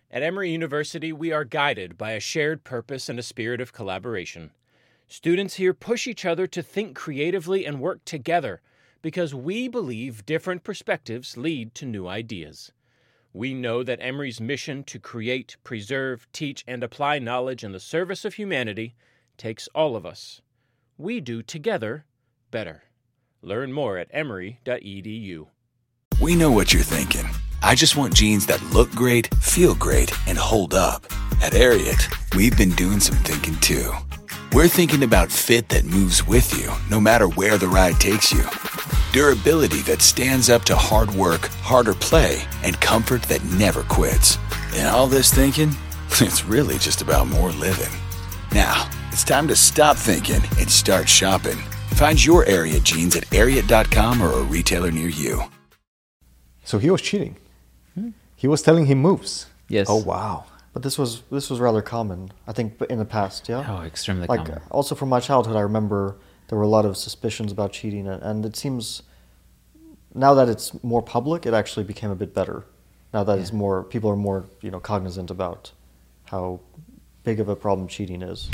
At Emory University, we are guided by a shared purpose and a spirit of collaboration. Students here push each other to think creatively and work together because we believe different perspectives lead to new ideas. We know that Emory's mission to create, preserve, teach, and apply knowledge in the service of humanity takes all of us. We do together better. Learn more at emory.edu. We know what you're thinking. I just want jeans that look great, feel great, and hold up. At Ariat, we've been doing some thinking too. We're thinking about fit that moves with you, no matter where the ride takes you. Durability that stands up to hard work, harder play, and comfort that never quits. And all this thinking, it's really just about more living. Now, it's time to stop thinking and start shopping. Find your Ariat jeans at Ariat.com or a retailer near you. So he was cheating. He was telling him moves. Yes. Oh wow. But this was rather common, I think, in the past, yeah? Oh, extremely like, common. Also from my childhood, I remember there were a lot of suspicions about cheating, and it seems, now that it's more public, it actually became a bit better. Now that it's more, people are more, cognizant about how big of a problem cheating is.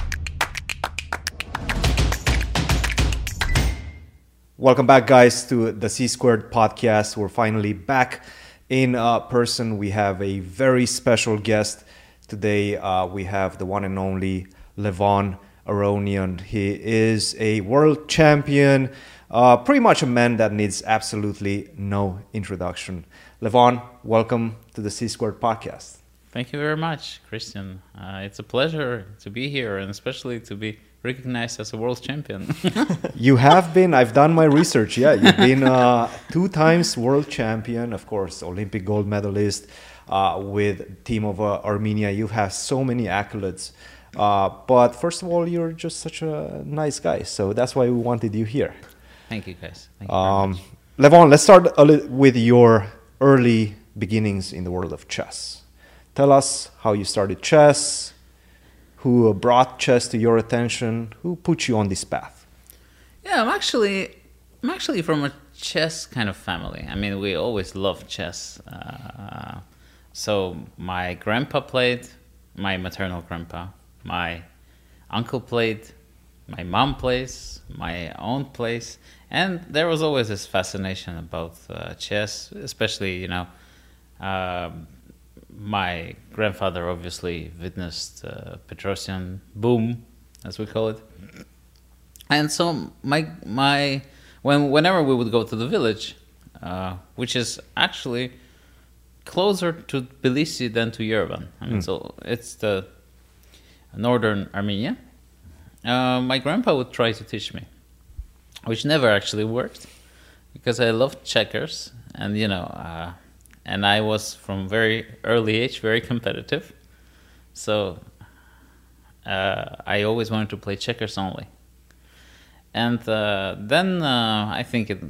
Welcome back, guys, to the C Squared podcast. We're finally back in person. We have a very special guest today. We have the one and only Levon Aronian. He is a world champion, pretty much a man that needs absolutely no introduction. Levon, welcome to the C Squared podcast. Thank you very much, Christian. It's a pleasure to be here, and especially to be recognized as a world champion. You have been. I've done my research. Yeah, you've been 2 times world champion, of course, Olympic gold medalist with team of Armenia. You have so many accolades. But first of all, you're just such a nice guy. So that's why we wanted you here. Thank you, guys. Thank you very much. Levon, let's start with your early beginnings in the world of chess. Tell us how you started chess, who brought chess to your attention, who put you on this path. Yeah, I'm actually from a chess kind of family. I mean, we always loved chess. So my grandpa played, my maternal grandpa, my uncle played, my mom plays, my own plays, and there was always this fascination about chess, especially, my grandfather obviously witnessed Petrosian boom, as we call it, and so whenever we would go to the village, which is actually closer to Tbilisi than to Yerevan. I mean, so it's the northern Armenia. My grandpa would try to teach me, which never actually worked, because I loved checkers, and and I was from very early age very competitive, so I always wanted to play checkers only. And then I think it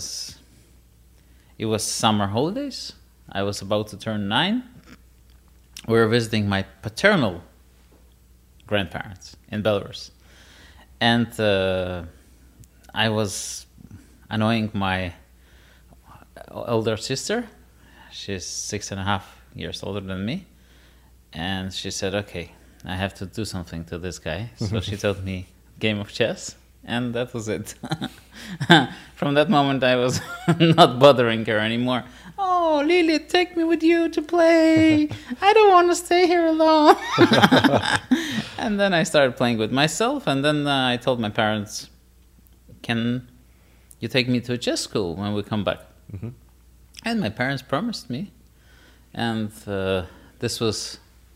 was summer holidays. I was about to turn 9. We were visiting my paternal grandparents in Belarus, and I was annoying my elder sister. She's 6.5 years older than me, and she said, "Okay, I have to do something to this guy." So she taught me game of chess, and that was it. From that moment, I was not bothering her anymore. "Oh, Lily, take me with you to play. I don't want to stay here alone." And then I started playing with myself, and then I told my parents, "Can you take me to a chess school when we come back?" Mm-hmm. And my parents promised me, and this was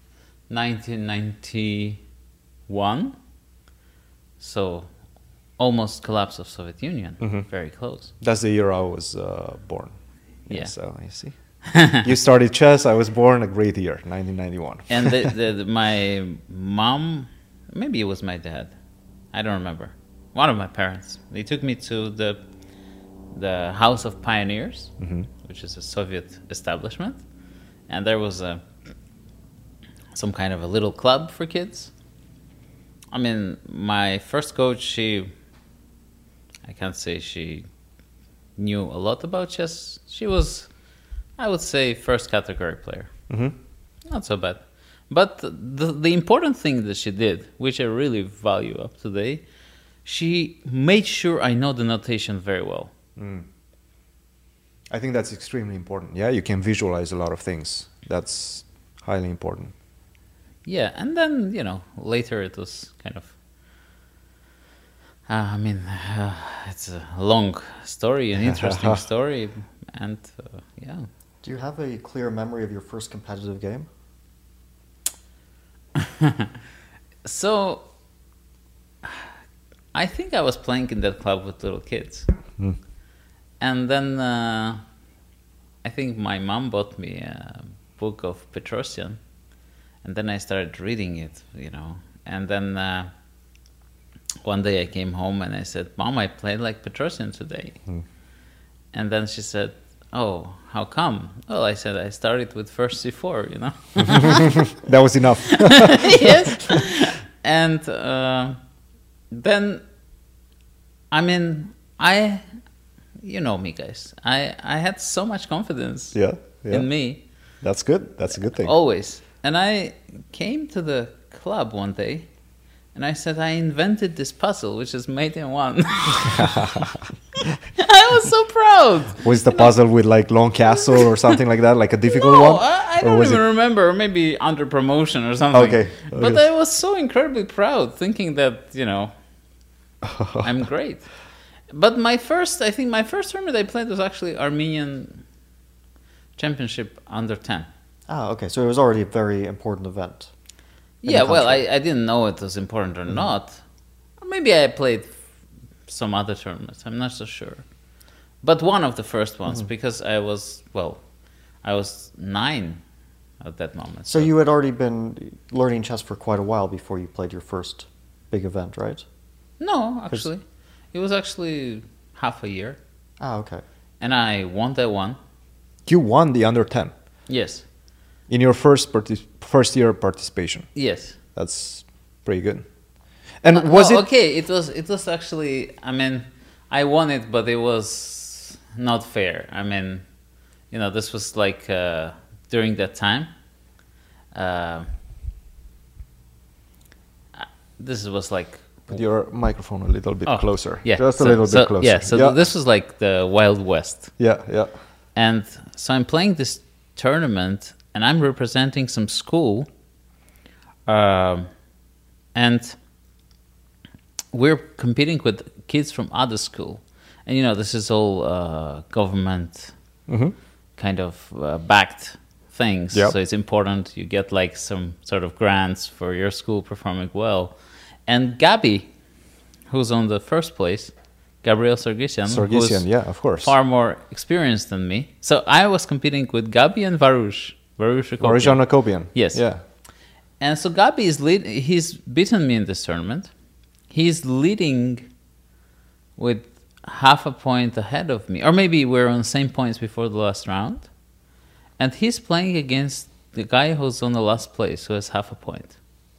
1991, so almost collapse of Soviet Union, very close. That's the year I was born. Yeah. So I see. You started chess, I was born a great year, 1991. And my mom, maybe it was my dad, I don't remember, one of my parents, they took me to the House of Pioneers, which is a Soviet establishment, and there was some kind of a little club for kids. I mean, my first coach, I can't say she knew a lot about chess. She was, I would say, first category player. not so bad. But the important thing that she did, which I really value up to date, she made sure I know the notation very well. I think that's extremely important. Yeah, you can visualize a lot of things. That's highly important. Yeah, and then, later it was kind of... it's a long story, an interesting story, and yeah. Do you have a clear memory of your first competitive game? So, I think I was playing in that club with little kids. And then I think my mom bought me a book of Petrosian. And then I started reading it, And then one day I came home and I said, Mom, I played like Petrosian today. And then she said, oh, how come? Well, I said, I started with first C4, That was enough. Yes. And then, you know me, guys. I had so much confidence in me. That's good. That's a good thing. Always. And I came to the club one day and I said, I invented this puzzle, which is made in one. I was so proud. Was the puzzle with like Long Castle or something like that, like a difficult one? I don't even remember. Maybe under promotion or something. Okay. But I was so incredibly proud, thinking that, I'm great. But my first tournament I played was actually Armenian Championship under 10. Ah, okay. So it was already a very important event. Yeah, well, I didn't know it was important or not. Or maybe I played some other tournaments. I'm not so sure. But one of the first ones, because I was 9 at that moment. So you had already been learning chess for quite a while before you played your first big event, right? No, actually. It was actually half a year. Ah, okay. And I won that one. You won the under 10? Yes. In your first year participation? Yes. That's pretty good. And was it... Okay, it was actually, I won it, but it was not fair. This was like during that time. This was like... Put your microphone a little bit closer. Yeah. Just a little bit closer. Yeah, so this was like the Wild West. Yeah. And so I'm playing this tournament and I'm representing some school. And we're competing with kids from other school. And, this is all government kind of backed things. Yep. So it's important you get like some sort of grants for your school performing well. And Gabi, who's on the first place, Gabriel Sargsyan, who's yeah, of course, far more experienced than me. So I was competing with Gabi and Varush Akopian. Yes. Yeah. And so Gabi he's beaten me in this tournament. He's leading with half a point ahead of me. Or maybe we're on the same points before the last round. And he's playing against the guy who's on the last place, who has half a point.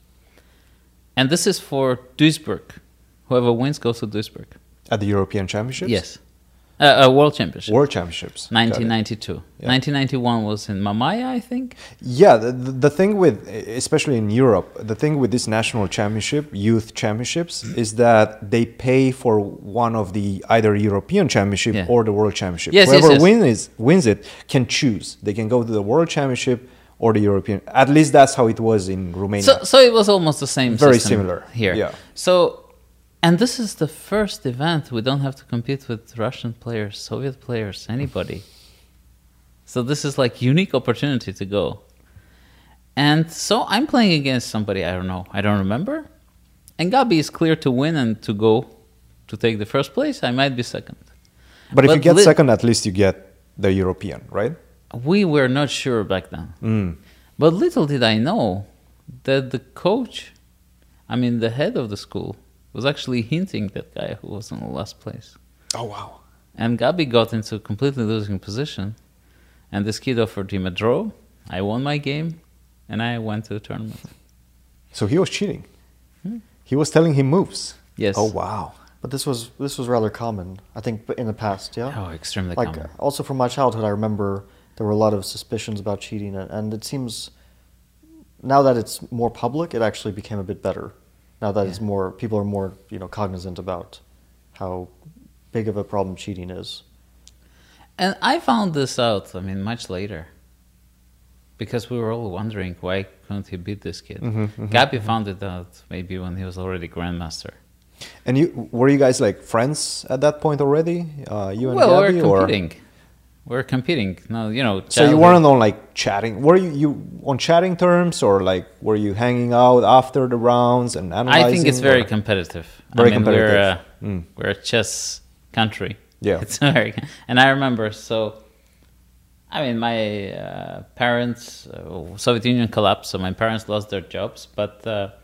And this is for Duisburg. Whoever wins goes to Duisburg. At the European Championships? Yes. World Championships. World Championships. 1992. Yeah. 1991 was in Mamaia, I think. Yeah, the thing with, especially in Europe, the thing with this national championship, youth championships, is that they pay for one of the either European Championship or the World Championship. Yes, Whoever wins it can choose. They can go to the World Championship or the European. At least that's how it was in Romania. So it was almost the same Very system similar here. Yeah. So, and this is the first event we don't have to compete with Russian players, Soviet players, anybody. So this is like unique opportunity to go. And so I'm playing against somebody, I don't remember. And Gabi is clear to win and to go to take the first place. I might be second. But if you get second, at least you get the European, right? We were not sure back then. But little did I know that the coach, the head of the school, was actually hinting that guy who was in the last place. Oh, wow. And Gabi got into a completely losing position. And this kid offered him a draw. I won my game. And I went to the tournament. So he was cheating. He was telling him moves. Yes. Oh, wow. But this was rather common, I think, in the past, yeah? Oh, extremely common. Also from my childhood, I remember there were a lot of suspicions about cheating. And it seems now that it's more public, it actually became a bit better. Now that it's more, people are more, cognizant about how big of a problem cheating is. And I found this out, much later. Because we were all wondering, why couldn't he beat this kid? Gabi found it out maybe when he was already Grandmaster. And were you guys like friends at that point already? You and Well, Gabi, we're competing. We're competing. No, So you weren't on like chatting. Were you on chatting terms, or like were you hanging out after the rounds and analyzing? I think it's very competitive. Very competitive. We're a chess country. Yeah. It's very, and I remember, my parents, Soviet Union collapsed, so my parents lost their jobs, but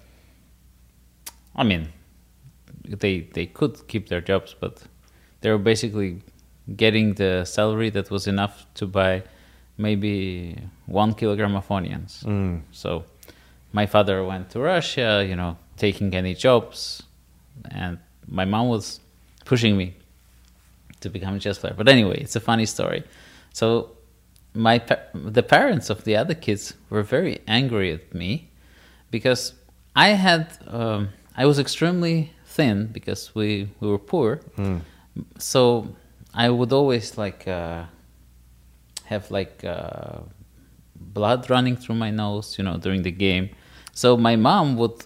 they could keep their jobs, but they were basically getting the salary that was enough to buy maybe 1 kilogram of onions. So my father went to Russia, taking any jobs, and my mom was pushing me to become a chess player. But anyway, it's a funny story. So the parents of the other kids were very angry at me because I was extremely thin because we were poor. So I would always have blood running through my nose, during the game. So my mom would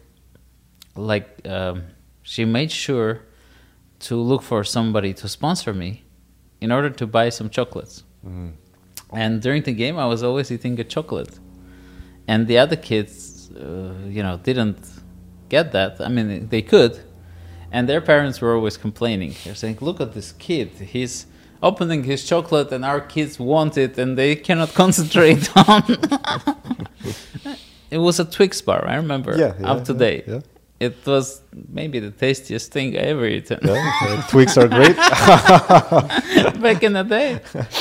she made sure to look for somebody to sponsor me in order to buy some chocolates. And during the game, I was always eating a chocolate. And the other kids, didn't get that. They could. And their parents were always complaining. They're saying, look at this kid. He's opening his chocolate and our kids want it and they cannot concentrate on... It was a Twix bar, I remember, up to date. Yeah. It was maybe the tastiest thing I ever eaten. Twix are great. Back in the day.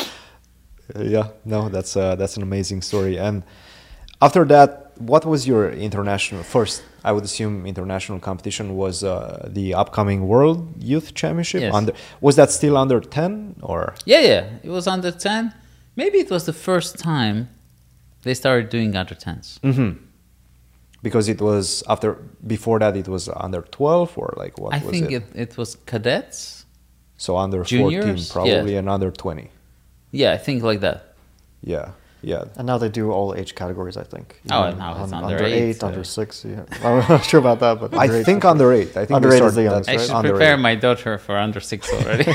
That's an amazing story. And after that, what was your first, I would assume, international competition was the upcoming World Youth Championship? Yes. Was that still under 10 or? Yeah, it was under 10. Maybe it was the first time they started doing under 10s. Because it was before that it was under 12 or like what was it? I think it was cadets. So under juniors, 14 probably and under 20. Yeah, I think like that. Yeah. And now they do all age categories, I think. Now it's under 8. Under 6. Yeah. I'm not sure about that, but I think under 8. I think under 8 is the youngest, I right? should prepare my daughter for under 6 already.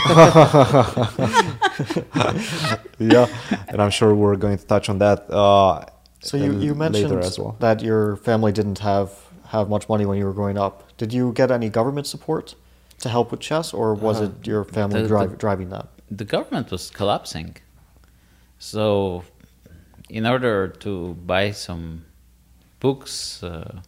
And I'm sure we're going to touch on that. So you mentioned as well. that your family didn't have much money when you were growing up. Did you get any government support to help with chess, or was it your family driving that? The government was collapsing. So in order to buy some books,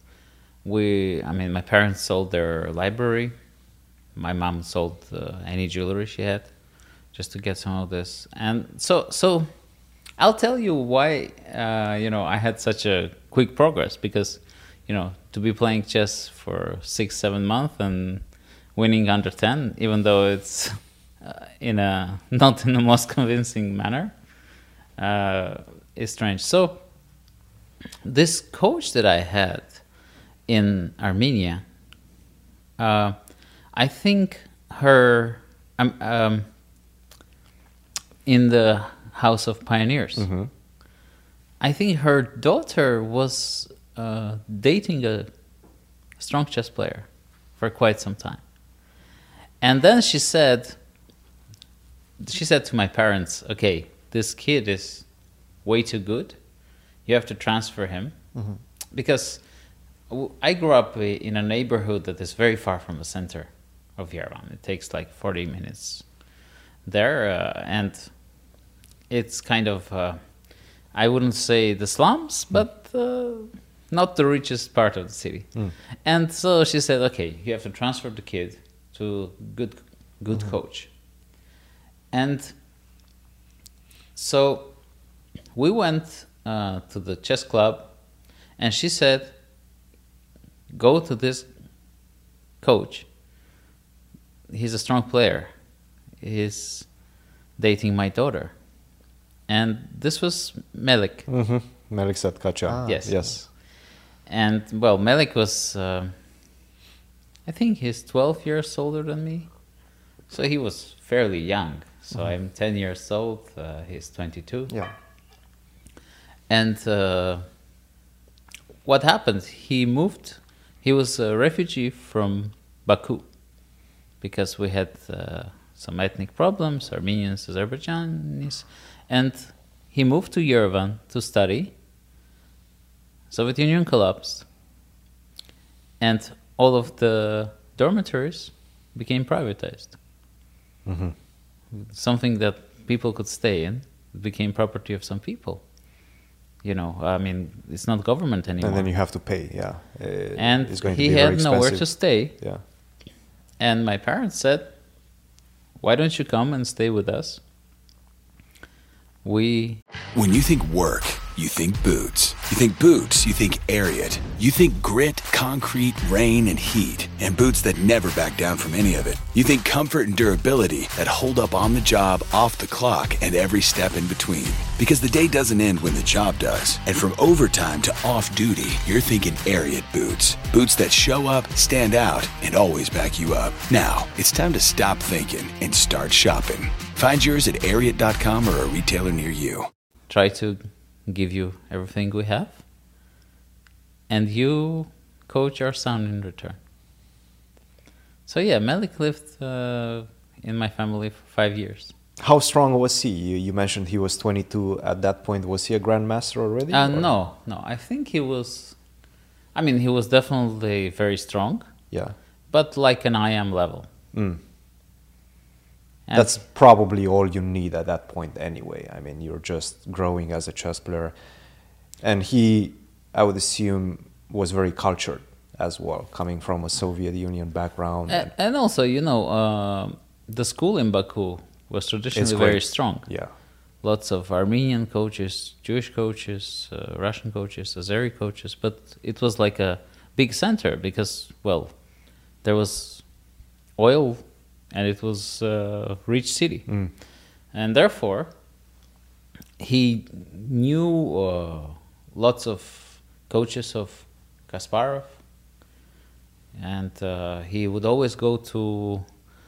my parents sold their library. My mom sold any jewelry she had just to get some of this. And so I'll tell you why, I had such a quick progress because, to be playing chess for 6-7 months and winning under 10, even though it's not in the most convincing manner, is strange. So this coach that I had in Armenia, I think her in the House of Pioneers. I think her daughter was dating a strong chess player for quite some time. And then she said to my parents, okay, this kid is way too good. You have to transfer him. Because I grew up in a neighborhood that is very far from the center of Yerevan. It takes like 40 minutes there. And it's kind of, I wouldn't say the slums, but not the richest part of the city. And so she said, okay, you have to transfer the kid to good coach. And so we went to the chess club, and she said, go to this coach. He's a strong player. He's dating my daughter. And this was Melik. Melik Setkacha. Yes. And well, Melik was, I think he's 12 years older than me. So he was fairly young. So I'm 10 years old, he's 22. Yeah. And what happened? He was a refugee from Baku because we had some ethnic problems, Armenians, Azerbaijanis, and he moved to Yerevan to study. Soviet Union collapsed, and all of the dormitories became privatized. Something that people could stay in became property of some people. You know, I mean, it's not government anymore. And then you have to pay, yeah. And it's going to he be very had nowhere expensive. to stay. Yeah. And my parents said, why don't you come and stay with us? When you think work, you think boots. You think boots, you think Ariat. You think grit, concrete, rain, and heat. And boots that never back down from any of it. You think comfort and durability that hold up on the job, off the clock, and every step in between. Because the day doesn't end when the job does. And from overtime to off-duty, you're thinking Ariat boots. Boots that show up, stand out, and always back you up. Now, it's time to stop thinking and start shopping. Find yours at Ariat.com or a retailer near you. Try to give you everything we have, and you coach our son in return. So yeah, Melik lived in my family for 5 years. How strong was he? You mentioned he was 22 at that point. Was he a grandmaster already? No. I think he was definitely very strong, Yeah. but like an IM level. And That's probably all you need at that point anyway. I mean, you're just growing as a chess player. And he, I would assume, was very cultured as well, coming from a Soviet Union background. and also, you know, the school in Baku was traditionally great. very strong. Yeah. Lots of Armenian coaches, Jewish coaches, Russian coaches, Azeri coaches, but it was like a big center because, well, there was oil and it was a rich city. And therefore, he knew lots of coaches of Kasparov, and he would always go to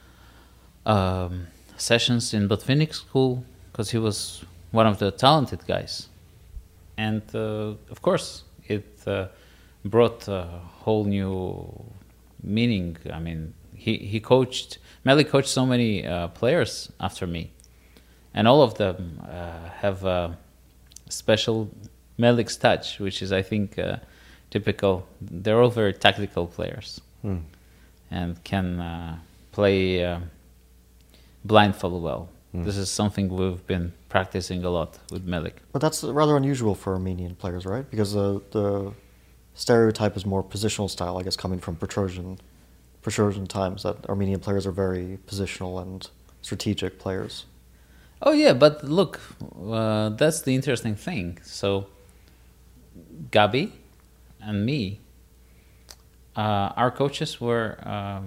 sessions in Botvinnik school because he was one of the talented guys. And of course, it brought a whole new meaning. I mean, Melik coached so many players after me, and all of them have a special Melik's touch, which is, I think, typical. They're all very tactical players and can play blindfold well. This is something we've been practicing a lot with Melik. But that's rather unusual for Armenian players, right? Because the stereotype is more positional style, I guess, coming from Petrosian times, that Armenian players are very positional and strategic players. Oh yeah, but look, that's the interesting thing. So Gabi and me, our coaches were...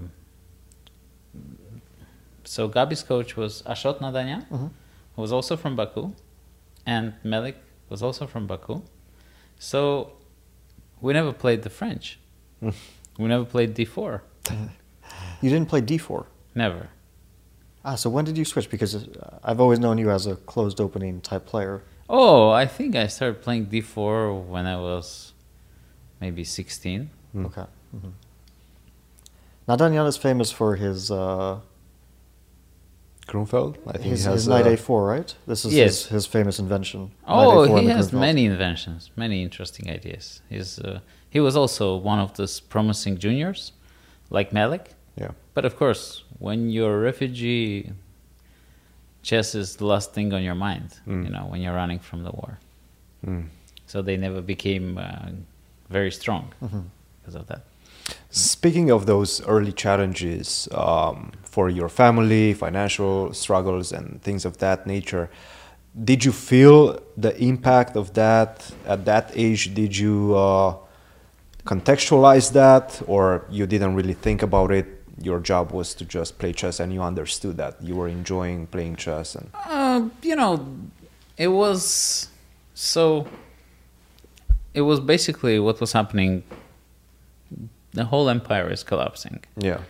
so Gabi's coach was Ashot Nadanyan, who was also from Baku, and Melik was also from Baku. So we never played the French. We never played D4. You didn't play D4? Never. So when did you switch? Because I've always known you as a closed opening type player. Oh, I think I started playing D4 when I was maybe 16. Okay. Nadanyan is famous for his Grunfeld? I think his he has Knight A4, right? This is Yes. his famous invention. Oh, Knight A4 he and the has Grunfeld. many inventions, many interesting ideas. He was also one of those promising juniors, like Melik. Yeah. But of course, when you're a refugee, chess is the last thing on your mind, you know, when you're running from the war. So they never became very strong because of that. Speaking of those early challenges for your family, financial struggles, and things of that nature, did you feel the impact of that at that age? Did you contextualize that, or you didn't really think about it? Your job was to just play chess, and you understood that you were enjoying playing chess. And You know, it was so. it was basically what was happening. The whole empire is collapsing. Yeah.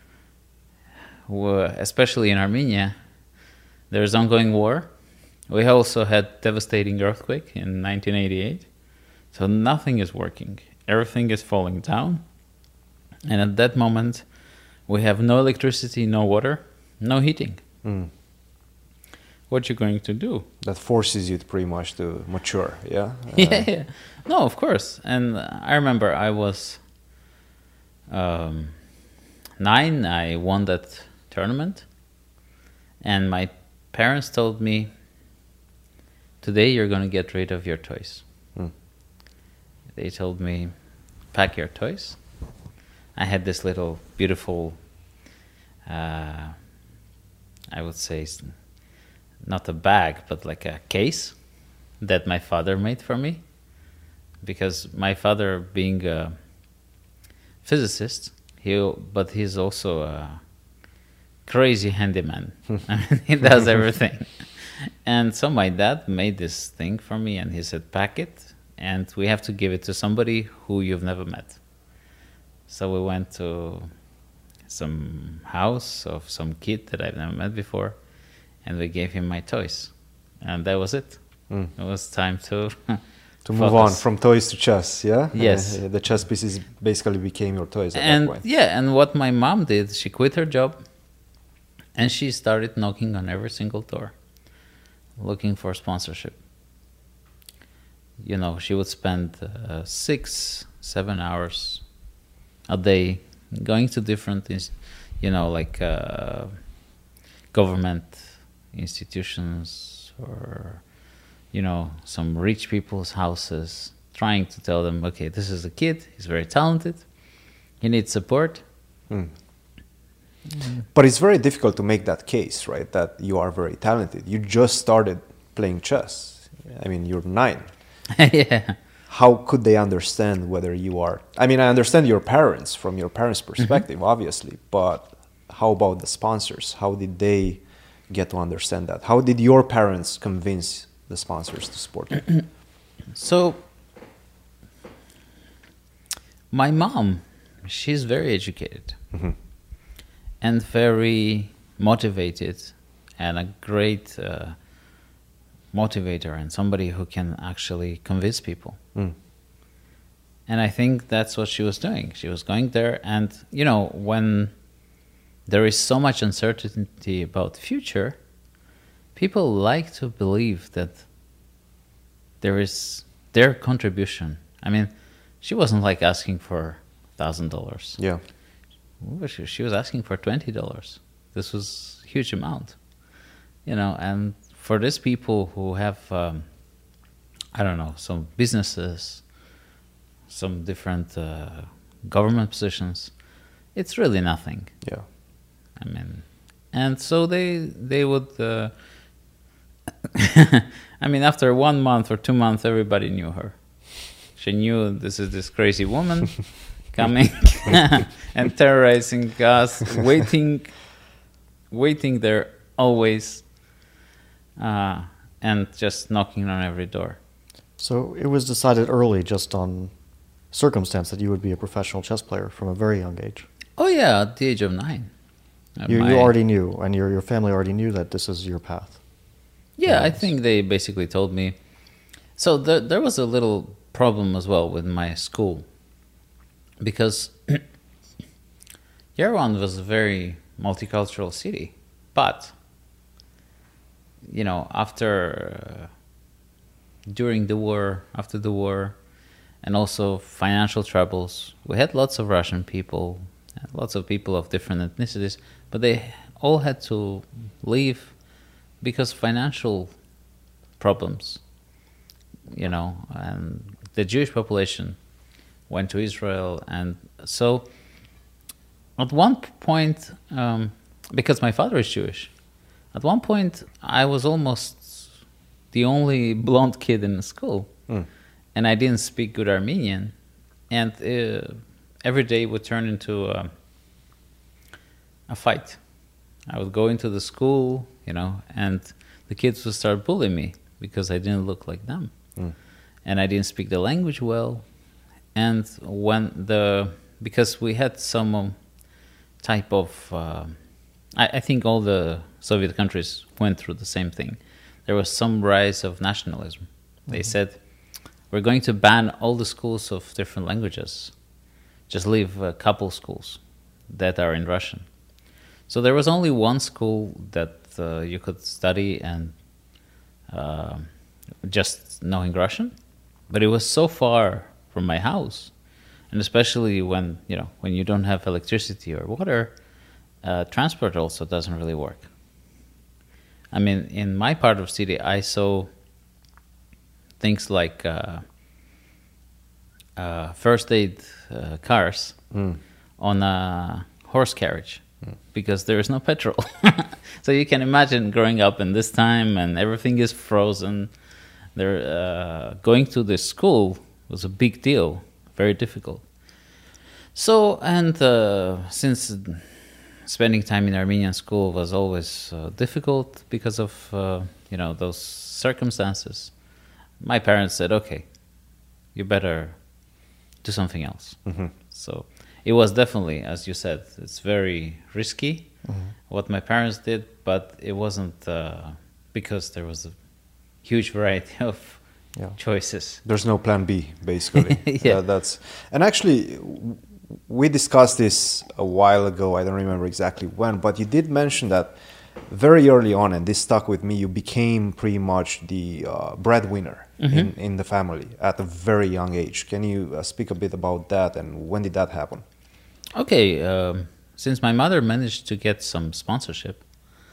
Especially in Armenia, there's ongoing war. We also had devastating earthquake in 1988. So nothing is working. Everything is falling down. And at that moment, we have no electricity, no water, no heating. What you going to do? That forces you to pretty much to mature, yeah? Yeah. No, of course. And I remember I was 9. I won that tournament. And my parents told me, today you're going to get rid of your toys. They told me, pack your toys. I had this little beautiful, I would say, not a bag, but like a case that my father made for me. Because my father, being a physicist, but he's also a crazy handyman. I mean, he does everything. And so my dad made this thing for me, and he said, pack it, and we have to give it to somebody who you've never met. So we went to some house of some kid that I've never met before, and we gave him my toys. And that was it. It was time to move on from toys to chess, yeah? Yes. The chess pieces basically became your toys at that point. Yeah, and what my mom did, she quit her job, and she started knocking on every single door, looking for sponsorship. You know, she would spend 6-7 hours a day going to different, like government institutions or, some rich people's houses, trying to tell them, okay, this is a kid, he's very talented, he needs support. But it's very difficult to make that case, right? That you are very talented. You just started playing chess. I mean, you're 9. Yeah. How could they understand whether you are... I mean, I understand your parents from your parents' perspective, obviously, but how about the sponsors? How did they get to understand that? How did your parents convince the sponsors to support you? So, my mom, she's very educated and very motivated and a great motivator and somebody who can actually convince people. And I think that's what she was doing. She was going there, and when there is so much uncertainty about the future, people like to believe that there is their contribution. I mean, she wasn't like asking for $1,000. Yeah. She was asking for $20. This was a huge amount, and for these people who have, some businesses, some different government positions, it's really nothing. Yeah. I mean, and so they would, after 1 month or 2 months, everybody knew her. She knew this is this crazy woman coming and terrorizing us, waiting there always, and just knocking on every door. So it was decided early, just on circumstance, that you would be a professional chess player from a very young age. Oh yeah, at the age of 9. You already knew, and your family already knew that this is your path. Yeah, I think they basically told me. So there was a little problem as well with my school, because Yerevan was a very multicultural city, but during the war, after the war, and also financial troubles, we had lots of Russian people, lots of people of different ethnicities, but they all had to leave because financial problems, and the Jewish population went to Israel. And so at one point, because my father is Jewish, at one point I was almost the only blonde kid in the school, and I didn't speak good Armenian, and every day would turn into a fight. I would go into the school, and the kids would start bullying me because I didn't look like them. and I didn't speak the language well. And because we had some type of, I think all the Soviet countries went through the same thing. There was some rise of nationalism. They said, we're going to ban all the schools of different languages. Just leave a couple schools that are in Russian. So there was only one school that you could study and just knowing Russian, but it was so far from my house, and especially when you don't have electricity or water, transport also doesn't really work. I mean, in my part of city, I saw things like first aid cars on a horse carriage. Because there is no petrol. So you can imagine growing up in this time and everything is frozen. Going to this school was a big deal, very difficult. So, and since spending time in Armenian school was always difficult because of those circumstances, my parents said, okay, you better do something else. So it was definitely, as you said, it's very risky what my parents did, but it wasn't because there was a huge variety of choices. There's no plan B, basically. Yeah. And actually, we discussed this a while ago. I don't remember exactly when, but you did mention that very early on, and this stuck with me, you became pretty much the breadwinner in the family at a very young age. Can you speak a bit about that, and when did that happen? Okay, since my mother managed to get some sponsorship,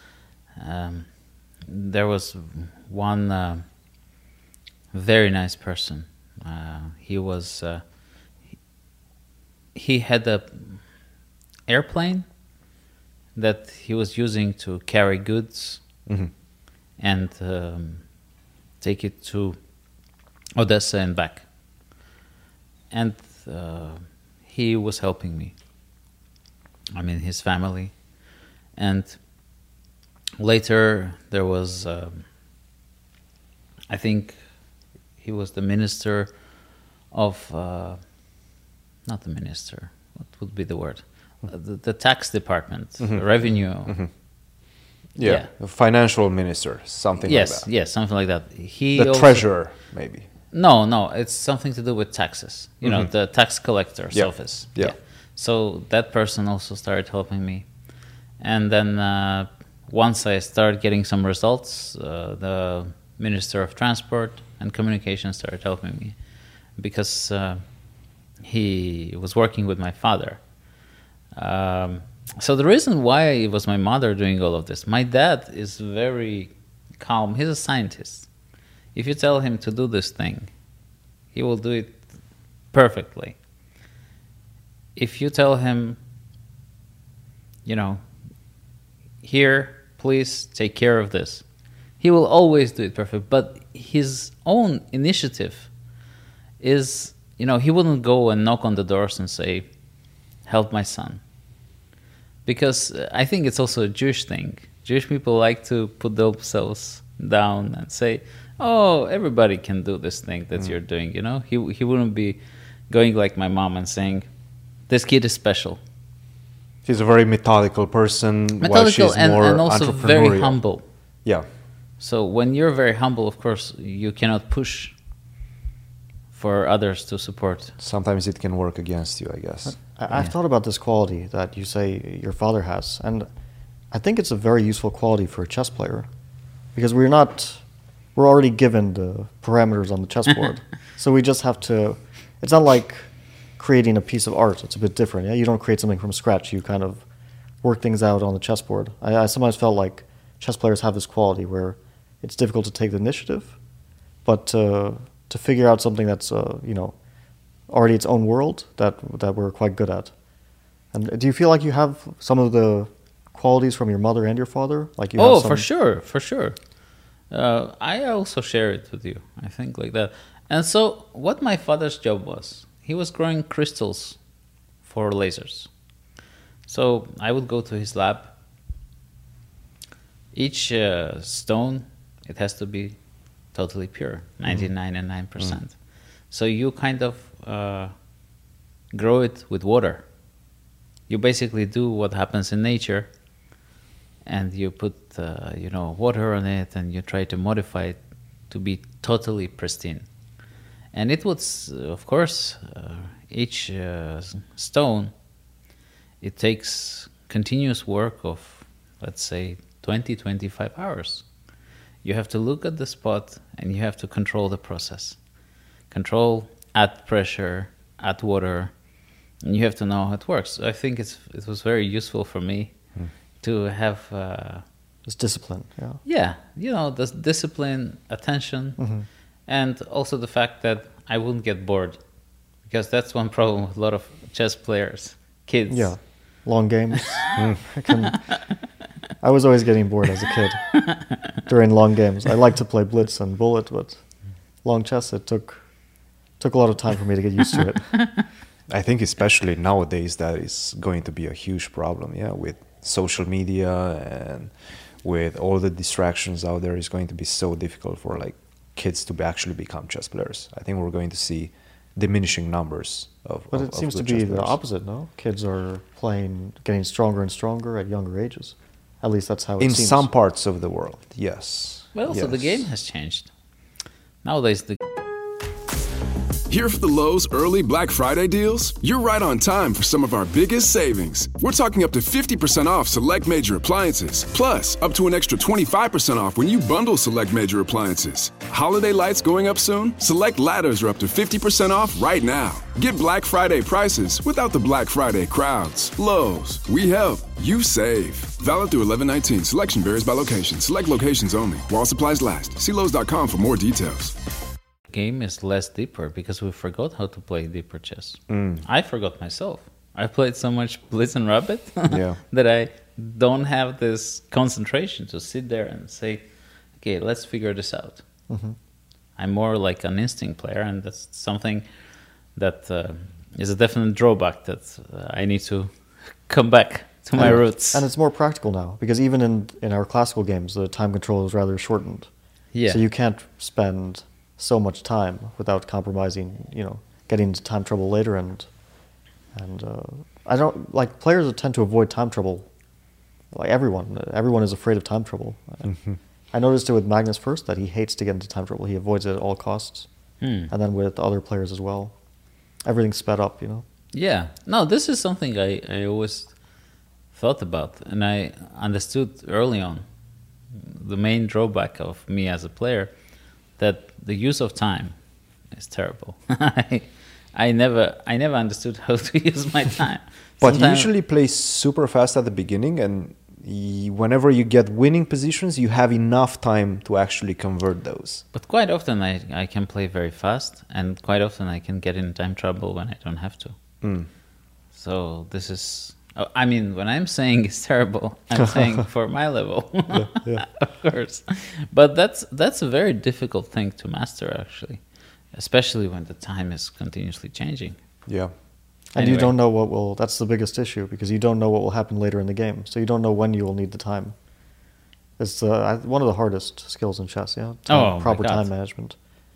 there was one very nice person. He had a airplane that he was using to carry goods and take it to Odessa and back. And he was helping me. I mean, his family. And later there was, I think he was the minister of, not the minister, what would be the word? The tax department, revenue. Yeah, a financial minister, something like that. Yes, something like that. The treasurer, maybe. No, it's something to do with taxes. You know, the tax collector's office. Yeah. So that person also started helping me. And then once I started getting some results, the Minister of Transport and Communication started helping me because he was working with my father. So the reason why it was my mother doing all of this, my dad is very calm. He's a scientist. If you tell him to do this thing, he will do it perfectly. If you tell him, here, please take care of this, he will always do it perfect. But his own initiative is, he wouldn't go and knock on the doors and say, help my son. Because I think it's also a Jewish thing. Jewish people like to put themselves down and say, oh, everybody can do this thing that you're doing, He wouldn't be going like my mom and saying, this kid is special. She's a very methodical person, while she's more and also very humble. Yeah. So when you're very humble, of course, you cannot push for others to support. Sometimes it can work against you, I guess. I've thought about this quality that you say your father has, and I think it's a very useful quality for a chess player, because we're already given the parameters on the chessboard, so we just have to. It's not like creating a piece of art. It's a bit different. Yeah, you don't create something from scratch. You kind of work things out on the chessboard. I sometimes felt like chess players have this quality where it's difficult to take the initiative, but to figure out something that's already its own world that we're quite good at. And do you feel like you have some of the qualities from your mother and your father? Like you have some... for sure. I also share it with you, I think, like that. And so what my father's job was, he was growing crystals for lasers. So I would go to his lab. Each stone, it has to be totally pure, 99.9%. So you kind of grow it with water. You basically do what happens in nature, and you put water on it, and you try to modify it to be totally pristine. And it was, of course, each stone, it takes continuous work of, let's say, 20-25 hours. You have to look at the spot, and you have to control the process. Control, add pressure, add water, and you have to know how it works. I think it was very useful for me to have... It's discipline, yeah. Yeah, the discipline, attention, and also the fact that I wouldn't get bored. Because that's one problem with a lot of chess players, kids. Yeah, long games. I was always getting bored as a kid during long games. I like to play Blitz and Bullet, but long chess, it took a lot of time for me to get used to it. I think especially nowadays that is going to be a huge problem, with social media and with all the distractions out there. It's going to be so difficult for like kids to actually become chess players. I think we're going to see diminishing numbers of But it seems to be the opposite, no? Kids are getting stronger and stronger at younger ages. At least that's how it seems. In some parts of the world, yes. Well, so the game has changed. Nowadays, Here for the Lowe's early Black Friday deals? You're right on time for some of our biggest savings. We're talking up to 50% off select major appliances, plus up to an extra 25% off when you bundle select major appliances. Holiday lights going up soon? Select ladders are up to 50% off right now. Get Black Friday prices without the Black Friday crowds. Lowe's, we help, you save. Valid through 11/19. Selection varies by location. Select locations only. While supplies last. See Lowe's.com for more details. game is less deeper because we forgot how to play deeper chess. I forgot myself. I played so much Blitz and Rabbit that I don't have this concentration to sit there and say, okay, let's figure this out. I'm more like an instinct player, and that's something that is a definite drawback that I need to come back to my roots. And it's more practical now, because even in our classical games, the time control is rather shortened. Yeah. So you can't spend so much time without compromising, getting into time trouble later. And I don't, like, players tend to avoid time trouble. Like everyone is afraid of time trouble. I noticed it with Magnus first, that he hates to get into time trouble. He avoids it at all costs. And then with other players as well. Everything's sped up, Yeah. No, this is something I always thought about, and I understood early on the main drawback of me as a player, that the use of time is terrible. I never understood how to use my time. But you usually play super fast at the beginning, and whenever you get winning positions, you have enough time to actually convert those. But quite often I can play very fast, and quite often I can get in time trouble when I don't have to. So this is... I mean, when I'm saying it's terrible, I'm saying for my level, of course. But that's a very difficult thing to master, actually, especially when the time is continuously changing. Yeah. And you don't know that's the biggest issue, because you don't know what will happen later in the game. So you don't know when you will need the time. It's one of the hardest skills in chess, proper time management.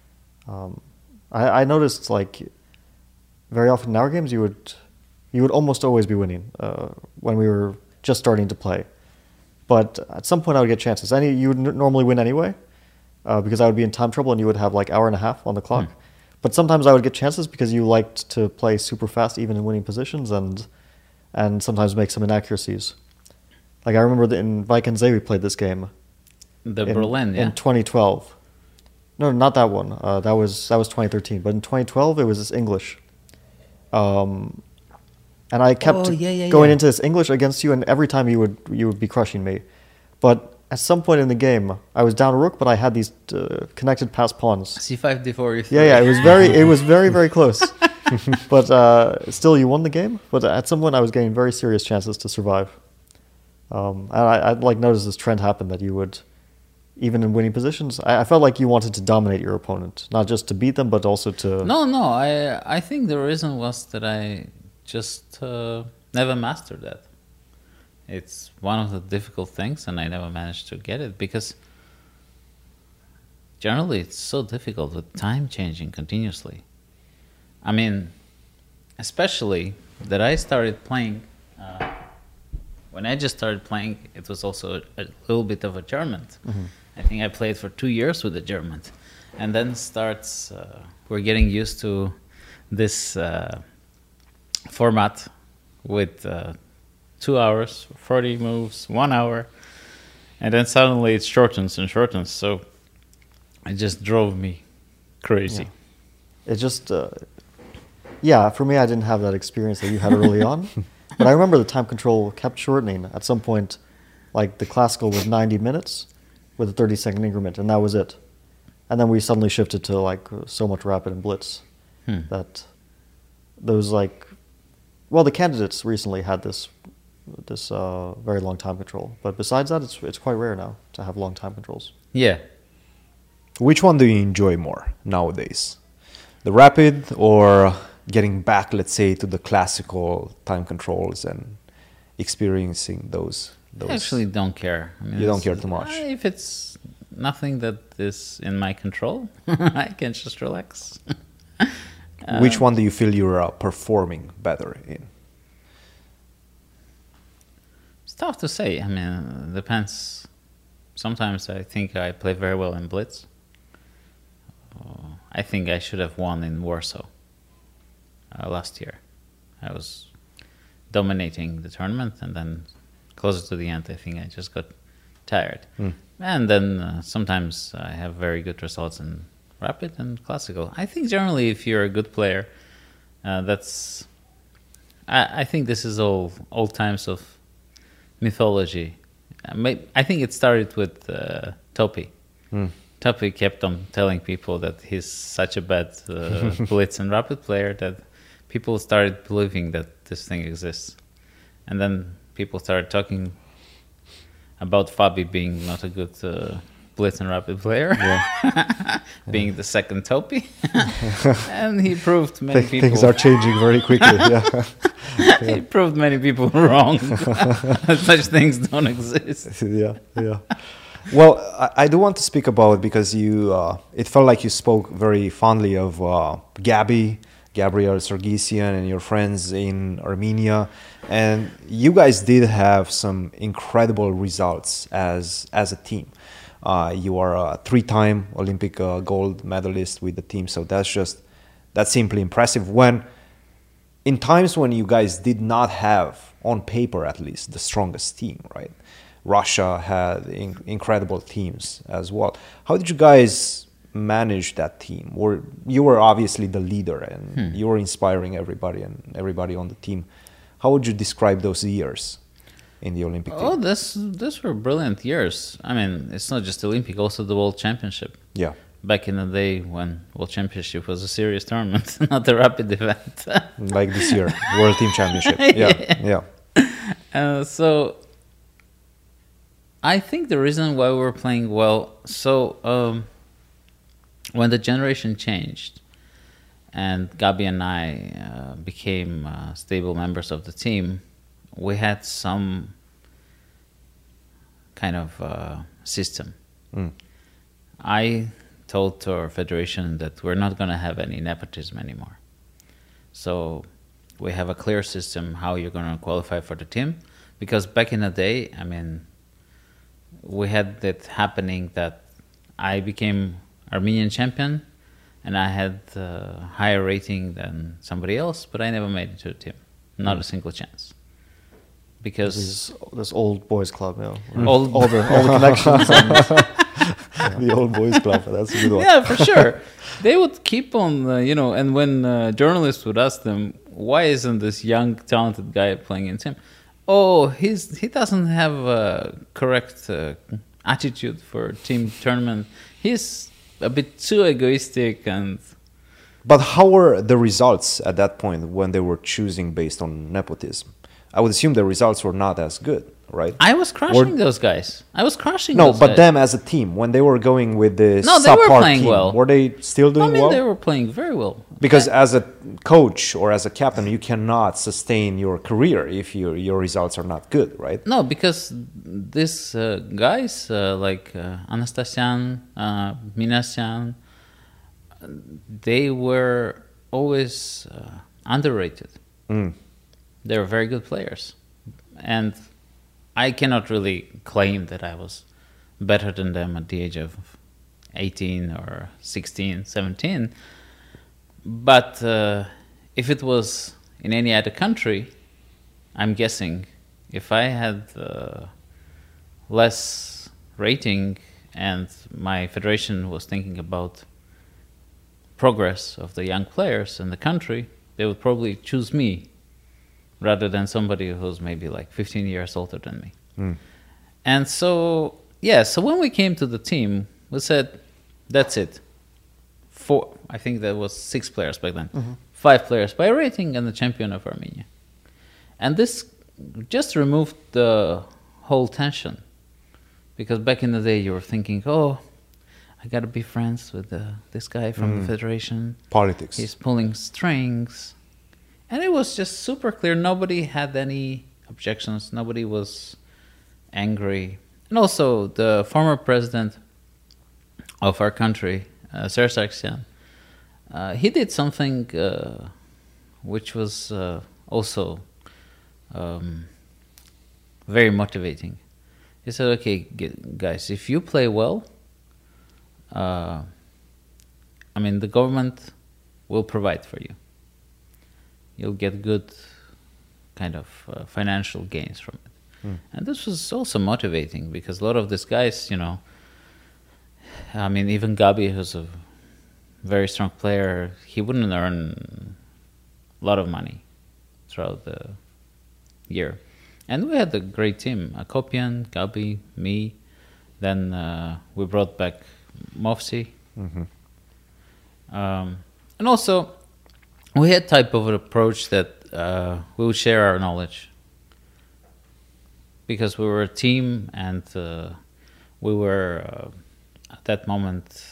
I noticed, like, very often in our games, you would almost always be winning when we were just starting to play. But at some point I would get chances. You would normally win anyway, because I would be in time trouble and you would have like hour and a half on the clock. But sometimes I would get chances because you liked to play super fast even in winning positions, and sometimes make some inaccuracies. Like I remember in Vikensee we played this game. Berlin, in 2012. No, not that one. That was 2013. But in 2012 it was this English. And I kept going into this English against you, and every time you would be crushing me. But at some point in the game, I was down a rook, but I had these connected pass pawns. C5, D4, E3. Yeah, it was very, very close. But still, you won the game. But at some point, I was getting very serious chances to survive. And I'd like noticed this trend happen, that you would, even in winning positions, I felt like you wanted to dominate your opponent, not just to beat them, but also to... No, I think the reason was that I just never mastered that. It's one of the difficult things, and I never managed to get it, because generally it's so difficult with time changing continuously. I mean, especially that I started playing. When I just started playing, it was also a little bit of adjustment. I think I played for 2 years with adjustment, and then starts. We're getting used to this format with 2 hours, 40 moves, 1 hour, and then suddenly it shortens and shortens. So it just drove me crazy. It just, for me, I didn't have that experience that you had early on. But I remember the time control kept shortening. At some point, like the classical was 90 minutes with a 30-second increment, and that was it. And then we suddenly shifted to like so much rapid and blitz that those the candidates recently had this very long time control. But besides that, it's quite rare now to have long time controls. Yeah. Which one do you enjoy more nowadays? The rapid or getting back, let's say, to the classical time controls and experiencing those? I actually don't care. I mean, you don't care too much? If it's nothing that is in my control, I can just relax. Which one do you feel you're performing better in? It's tough to say. I mean, it depends. Sometimes I think I play very well in blitz. I think I should have won in Warsaw last year. I was dominating the tournament, and then closer to the end, I think I just got tired. And then sometimes I have very good results in rapid and classical. I think generally, if you're a good player, that's. I think this is all old times of mythology. I think it started with Topi. Topi kept on telling people that he's such a bad blitz and rapid player that people started believing that this thing exists. And then people started talking about Fabi being not a good blitz and rapid player, being the second Topi. And he proved many people... Things are changing very quickly, He proved many people wrong. Such things don't exist. Well, I do want to speak about it because it felt like you spoke very fondly of Gabriel Sargsyan and your friends in Armenia. And you guys did have some incredible results as a team. You are a 3-time Olympic gold medalist with the team. So that's simply impressive. In times when you guys did not have, on paper at least, the strongest team, right? Russia had incredible teams as well. How did you guys manage that team? You were obviously the leader and you were inspiring everybody on the team. How would you describe those years in the Olympic team? These were brilliant years. I mean, it's not just Olympic, also the World Championship. Yeah. Back in the day when World Championship was a serious tournament, not a rapid event. Like this year, World Team Championship. Yeah. So I think the reason why we were playing well, when the generation changed and Gabi and I became stable members of the team, we had some kind of system. I told our federation that we're not going to have any nepotism anymore. So we have a clear system how you're going to qualify for the team. Because back in the day, I mean, we had that happening that I became Armenian champion and I had a higher rating than somebody else, but I never made it to the team. Not a single chance. Because this old boys club, all the connections. The old boys club, that's a good one. Yeah, for sure. They would keep on, and when journalists would ask them, why isn't this young, talented guy playing in team? Oh, he doesn't have a correct attitude for team tournament. He's a bit too egoistic and... But how were the results at that point when they were choosing based on nepotism? I would assume the results were not as good, right? I was crushing those guys. I was crushing No, those but guys. them as a team, when they were going with the No, they were subpar playing team, well. were they still doing well? they were playing very well. Because as a coach or as a captain, you cannot sustain your career if your results are not good, right? No, because these guys like Anastasian, Minasian, they were always underrated. They were very good players. And I cannot really claim that I was better than them at the age of 18 or 16, 17. But if it was in any other country, I'm guessing if I had less rating and my federation was thinking about progress of the young players in the country, they would probably choose me rather than somebody who's maybe like 15 years older than me. And so, so when we came to the team, we said, that's it. I think there was 6 players back then. 5 players by rating and the champion of Armenia. And this just removed the whole tension. Because back in the day, you were thinking, I got to be friends with this guy from the federation. Politics. He's pulling strings. And it was just super clear. Nobody had any objections. Nobody was angry. And also, the former president of our country, Serge Sargsyan, he did something which was also very motivating. He said, okay, guys, if you play well, the government will provide for you. You'll get good kind of financial gains from it. And this was also motivating because a lot of these guys, even Gabi, who's a very strong player, he wouldn't earn a lot of money throughout the year. And we had a great team, Akopian, Gabi, me. Then we brought back Mofsi. And also, we had type of an approach that we would share our knowledge. Because we were a team and we were, at that moment,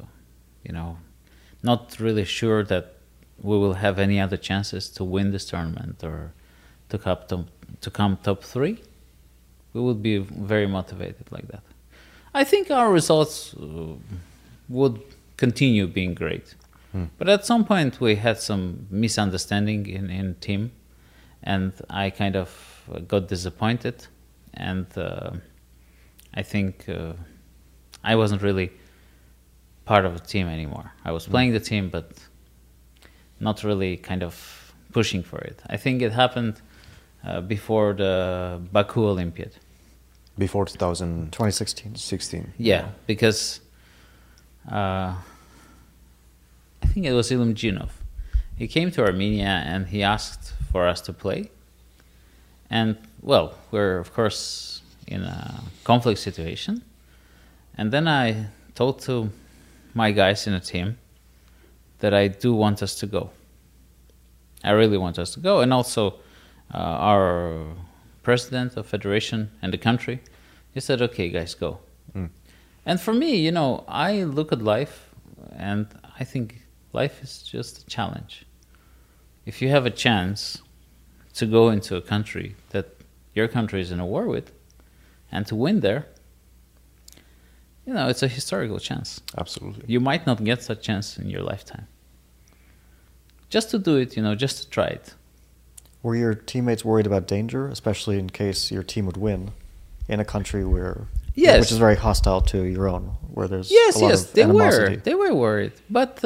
not really sure that we will have any other chances to win this tournament or to come top 3. We would be very motivated like that. I think our results would continue being great. But at some point we had some misunderstanding in team, and I kind of got disappointed, and I think I wasn't really part of the team anymore. I was playing the team, but not really kind of pushing for it. I think it happened before the Baku Olympiad. Before 2016. 2016. Yeah, because I think it was Ilum Jinov. He came to Armenia and he asked for us to play. And, well, we're, of course, in a conflict situation. And then I told to my guys in the team that I do want us to go. I really want us to go. And also our president of federation and the country, he said, okay, guys, go. And for me, I look at life and I think life is just a challenge. If you have a chance to go into a country that your country is in a war with and to win there, it's a historical chance. Absolutely. You might not get such chance in your lifetime. Just to do it, just to try it. Were your teammates worried about danger, especially in case your team would win in a country where, which is very hostile to your own, where there's a lot of animosity? They were worried, but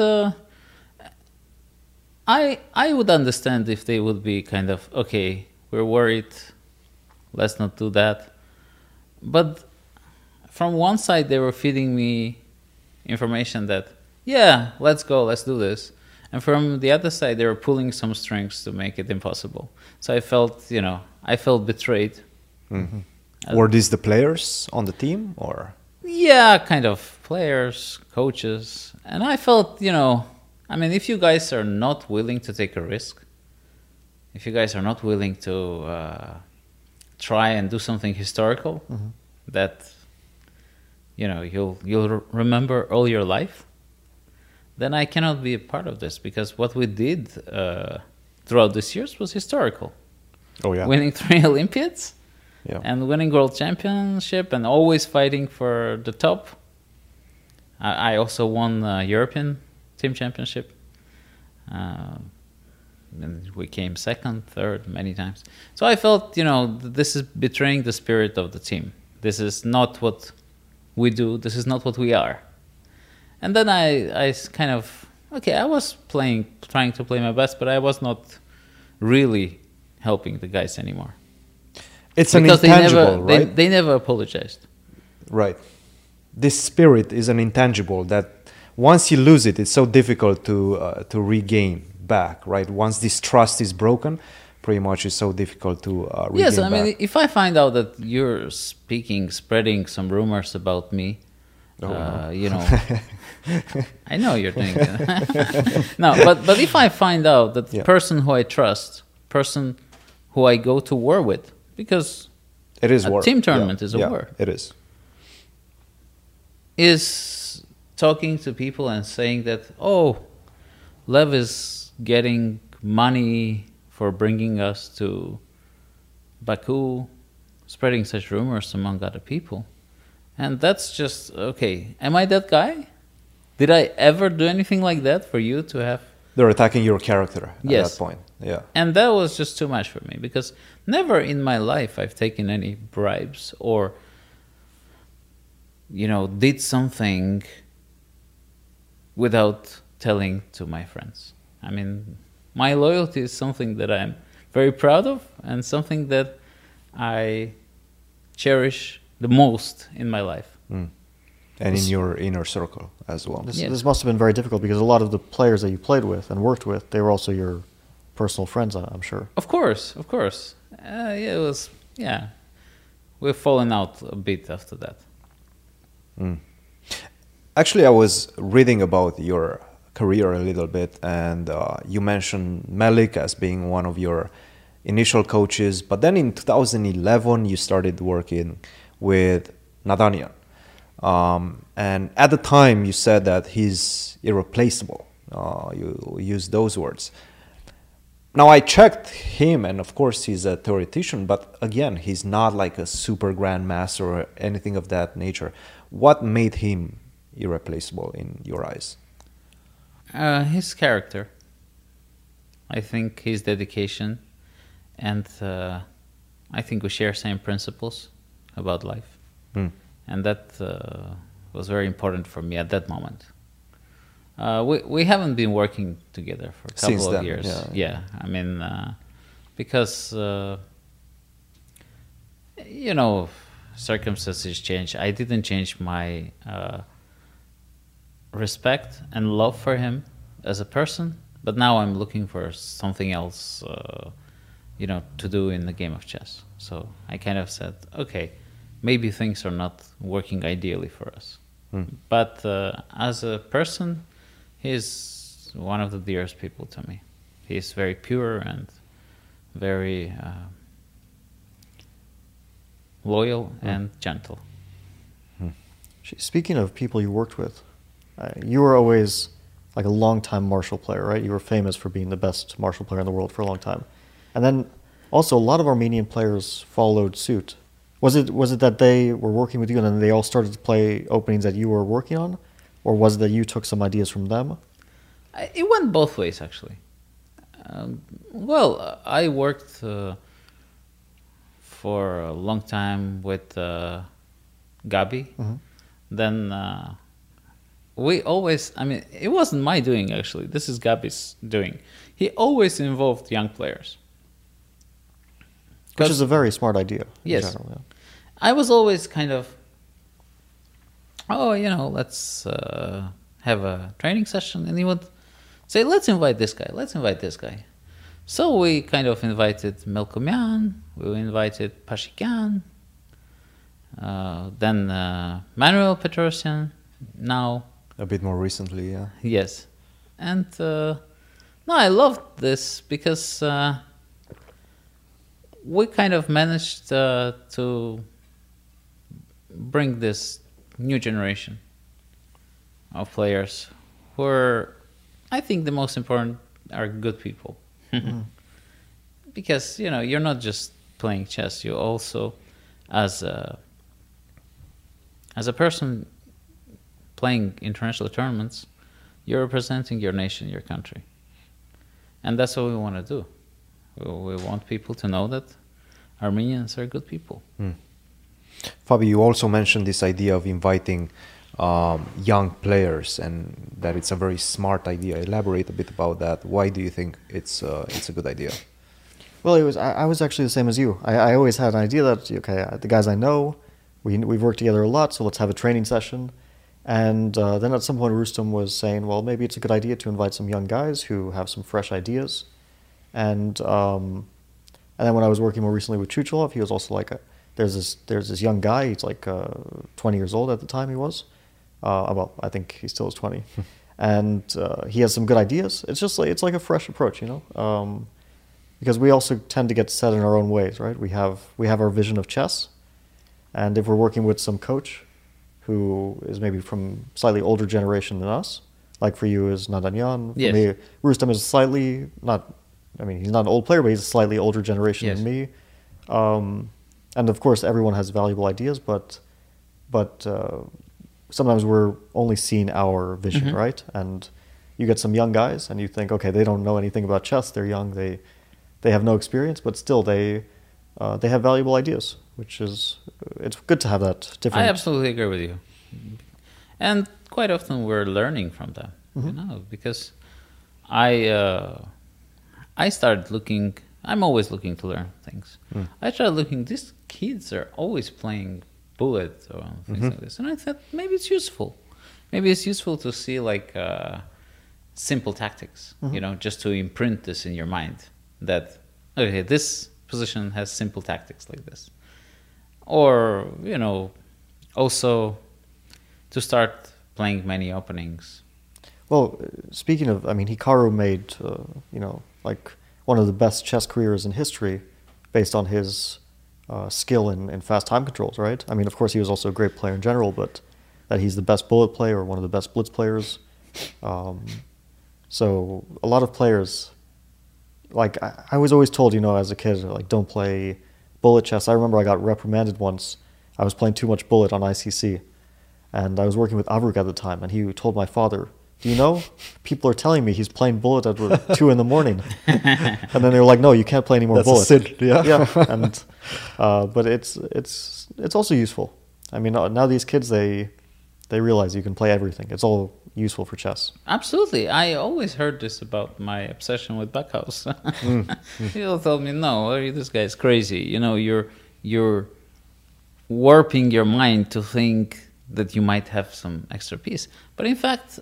I would understand if they would be kind of, okay, we're worried, let's not do that. But from one side, they were feeding me information that, yeah, let's go, let's do this. And from the other side, they were pulling some strings to make it impossible. So I felt, betrayed. Were these the players on the team, or? Yeah, kind of players, coaches. And I felt, if you guys are not willing to take a risk, if you guys are not willing to try and do something historical that you'll remember all your life, then I cannot be a part of this, because what we did throughout these years was historical. Oh yeah. Winning 3 Olympiads Yeah. and winning world championship and always fighting for the top. I also won European team championship. And we came second, third many times. So I felt, this is betraying the spirit of the team. This is not what we do. This is not what we are. And then I kind of, I was trying to play my best, but I was not really helping the guys anymore. It's because an intangible, right? They never apologized. Right. This spirit is an intangible that once you lose it, it's so difficult to regain back, right? Once this trust is broken, pretty much it's so difficult to regain Yes, I back. mean, if I find out that you're spreading some rumors about me, I know you're doing that. No, but if I find out that the person who I trust, person who I go to war with, because it is a war. team tournament is a war. It is talking to people and saying that, Lev is getting money for bringing us to Baku, spreading such rumors among other people. And that's just, am I that guy? Did I ever do anything like that for you to have? They're attacking your character at Yes. that point. Yeah. And that was just too much for me, because never in my life I've taken any bribes or, did something without telling to my friends. I mean, my loyalty is something that I'm very proud of and something that I cherish the most in my life. And in your inner circle as well. This must have been very difficult, because a lot of the players that you played with and worked with, they were also your personal friends, I'm sure. Of course. It was, we've fallen out a bit after that. Actually, I was reading about your career a little bit, and you mentioned Melik as being one of your initial coaches, but then in 2011 you started working with Nadanian. And at the time you said that he's irreplaceable. You used those words. Now I checked him, and of course he's a theoretician, but again, he's not like a super grandmaster or anything of that nature. What made him irreplaceable in your eyes? His character. I think his dedication, and I think we share same principles about life. And that was very important for me at that moment. We haven't been working together for a couple of years. Yeah, I mean, because circumstances change. I didn't change my respect and love for him as a person, but now I'm looking for something else, to do in the game of chess. So I kind of said, maybe things are not working ideally for us. But as a person, he's one of the dearest people to me. He's very pure and very loyal and gentle. Speaking of people you worked with, you were always like a long-time martial player, right? You were famous for being the best martial player in the world for a long time. And then also a lot of Armenian players followed suit. Was it that they were working with you and then they all started to play openings that you were working on? Or was it that you took some ideas from them? It went both ways, actually. I worked for a long time with Gabi. Then we always, it wasn't my doing, actually. This is Gabi's doing. He always involved young players. Which is a very smart idea. Yes. In general, yeah. I was always kind of, let's have a training session. And he would say, let's invite this guy. So we kind of invited Melkomian, we invited Pashikan, then Manuel Petrosian, now. A bit more recently, yeah. Yes. And I loved this because we kind of managed to bring this new generation of players who are, I think the most important are good people. Because, you're not just playing chess, you also, as a person playing international tournaments, you're representing your nation, your country. And that's what we want to do. We want people to know that Armenians are good people. Fabi, you also mentioned this idea of inviting young players, and that it's a very smart idea. Elaborate a bit about that. Why do you think it's a good idea? Well, I was actually the same as you. I always had an idea that, okay, the guys I know, we've worked together a lot, so let's have a training session. And then at some point Rustam was saying, well, maybe it's a good idea to invite some young guys who have some fresh ideas. And then when I was working more recently with Chuchilov, he was also like, there's this young guy, he's like 20 years old at the time he was. Well, I think he still is 20. And he has some good ideas. It's just like, it's like a fresh approach, because we also tend to get set in our own ways, right? We have our vision of chess. And if we're working with some coach who is maybe from slightly older generation than us, like for you is Nadanyan. For me, Rustam is slightly, he's not an old player, but he's a slightly older generation than me. And of course, everyone has valuable ideas, but sometimes we're only seeing our vision, right? And you get some young guys, and you think, okay, they don't know anything about chess. They're young. They have no experience, but still they have valuable ideas, which is it's good to have that different. I absolutely agree with you, and quite often we're learning from them, because I started looking. I'm always looking to learn things. I started looking. These kids are always playing bullet or things like this, and I thought maybe it's useful. Maybe it's useful to see like simple tactics, just to imprint this in your mind that okay, this position has simple tactics like this, or also to start playing many openings. Well, speaking of, Hikaru made like one of the best chess careers in history based on his skill in fast time controls, right? Of course, he was also a great player in general, but that he's the best bullet player or one of the best blitz players. So a lot of players, like I was always told, as a kid, like don't play bullet chess. I remember I got reprimanded once. I was playing too much bullet on ICC, and I was working with Avruk at the time, and he told my father, do you know, people are telling me he's playing bullet at 2 a.m. And then they were like, no, you can't play any more bullet. That's a sin, yeah. And but it's also useful. Now these kids, they realize you can play everything. It's all useful for chess. Absolutely. I always heard this about my obsession with Backhouse. People told me, no, this guy's crazy. You're warping your mind to think that you might have some extra piece. But in fact,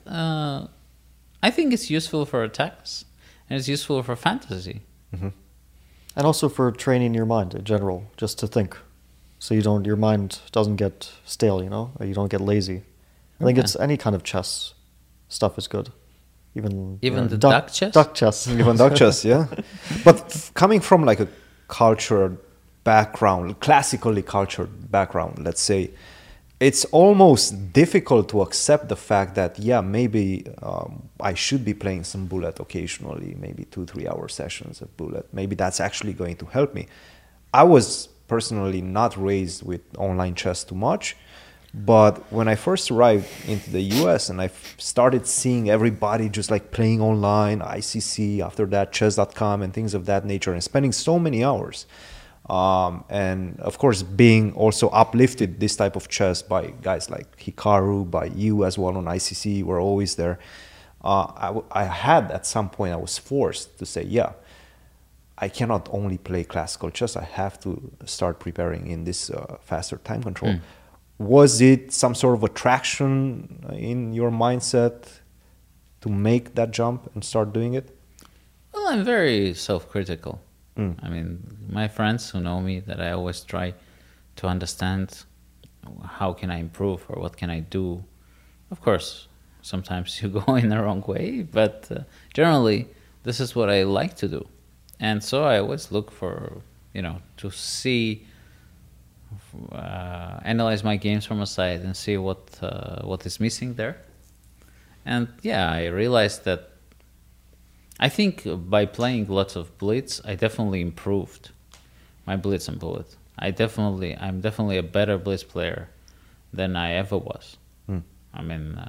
I think it's useful for attacks, and it's useful for fantasy. And also for training your mind in general, just to think. So your mind doesn't get stale, or you don't get lazy. I think it's any kind of chess stuff is good. Even the duck chess? Duck chess. Even duck chess, yeah. But coming from like a cultured background, classically cultured background, let's say, it's almost difficult to accept the fact that, maybe I should be playing some bullet occasionally, maybe 2-3 hour sessions of bullet. Maybe that's actually going to help me. I was personally not raised with online chess too much, but when I first arrived into the US and I started seeing everybody just like playing online, ICC, after that chess.com and things of that nature, and spending so many hours, and of course being also uplifted this type of chess by guys like Hikaru, by you as well on ICC, were always there. I had at some point, I was forced to say, I cannot only play classical chess, I have to start preparing in this faster time control. Was it some sort of attraction in your mindset to make that jump and start doing it? Well, I'm very self-critical. My friends who know me, that I always try to understand how can I improve or what can I do. Of course, sometimes you go in the wrong way, but generally this is what I like to do. And so I always look for to see, analyze my games from a side and see what is missing there. And yeah, I realized that I think by playing lots of Blitz, I definitely improved my Blitz and Bullet. I'm definitely a better Blitz player than I ever was. I mean,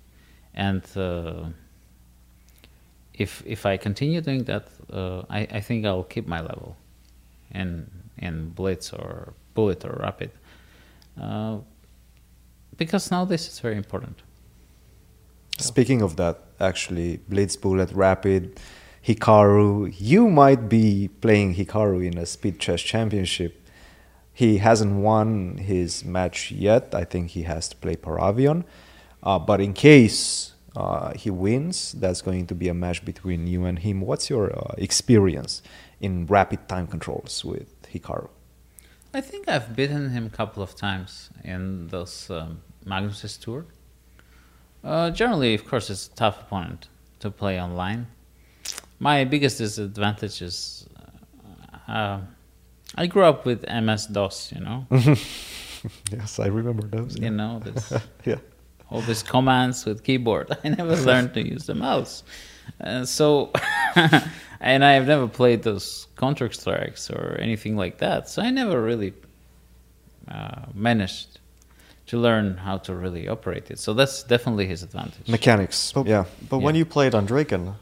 if I continue doing that, I think I'll keep my level in Blitz or Bullet or Rapid, because nowadays it's very important. Speaking of that, actually, Blitz, Bullet, Rapid, Hikaru, you might be playing Hikaru in a Speed Chess Championship. He hasn't won his match yet. I think he has to play Paravion. But in case he wins, that's going to be a match between you and him. What's your experience in rapid time controls with Hikaru? I think I've beaten him a couple of times in those Magnus's Tour. Generally, of course, it's a tough opponent to play online. My biggest disadvantage is I grew up with MS-DOS, Yes, I remember those. This, Yeah. all these commands with keyboard. I never learned to use the mouse. And I've never played those Counter-Strikes or anything like that. So I never really managed to learn how to really operate it. So that's definitely his advantage. Mechanics, yeah. But when you played on Draken,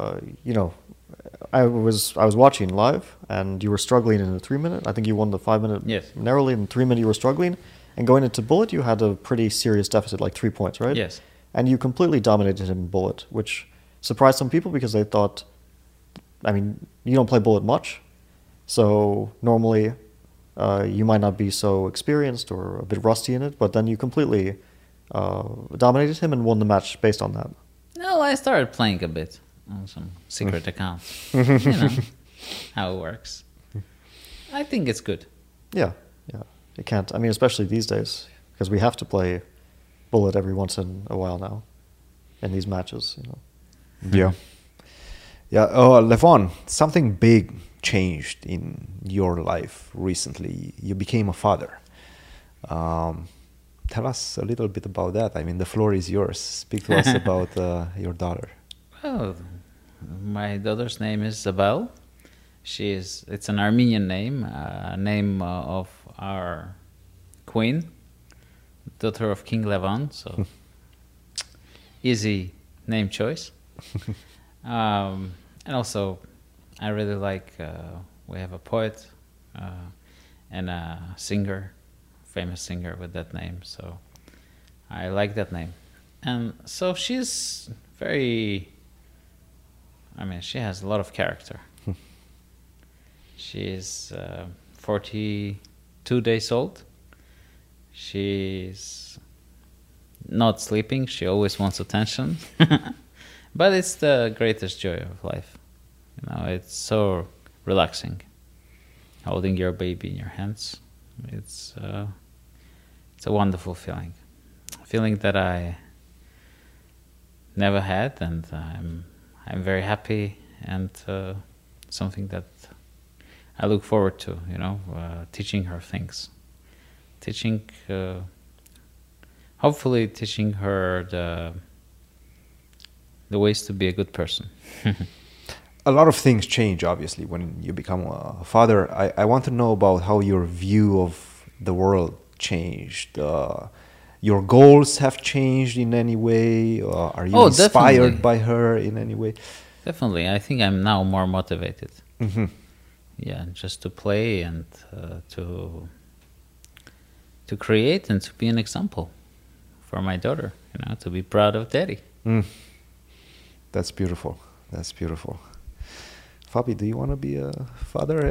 I was watching live, and you were struggling in the 3-minute. I think you won the 5-minute Yes. narrowly. In the 3-minute, you were struggling. And going into Bullet, you had a pretty serious deficit, like 3 points, right? Yes. And you completely dominated him in Bullet, which surprised some people because they thought, you don't play Bullet much. So normally you might not be so experienced or a bit rusty in it, but then you completely dominated him and won the match based on that. No, I started playing a bit on some secret accounts. How it works. I think it's good. Yeah. You can't. Especially these days, because we have to play Bullet every once in a while now in these matches. Yeah. Yeah. Levon, something big changed in your life recently. You became a father. Tell us a little bit about that. The floor is yours. Speak to us about your daughter. Well, my daughter's name is Zabel. It's an Armenian name, name of our queen, daughter of King Levon, so easy name choice. And also, I really like, we have a poet and a singer, famous singer with that name, so I like that name. And so she's very, she has a lot of character. She's 42 days old. She's not sleeping. She always wants attention. But it's the greatest joy of life. It's so relaxing. Holding your baby in your hands. It's a wonderful feeling. A feeling that I never had, and I'm very happy, and something that I look forward to, teaching her things. Hopefully teaching her the ways to be a good person. A lot of things change, obviously, when you become a father. I want to know about how your view of the world changed. Your goals have changed in any way? Are you inspired definitely. by her in any way? Definitely. I think I'm now more motivated. Mm-hmm. Yeah, just to play and to create and to be an example for my daughter, to be proud of daddy. That's beautiful. That's beautiful. Fabi, do you want to be a father?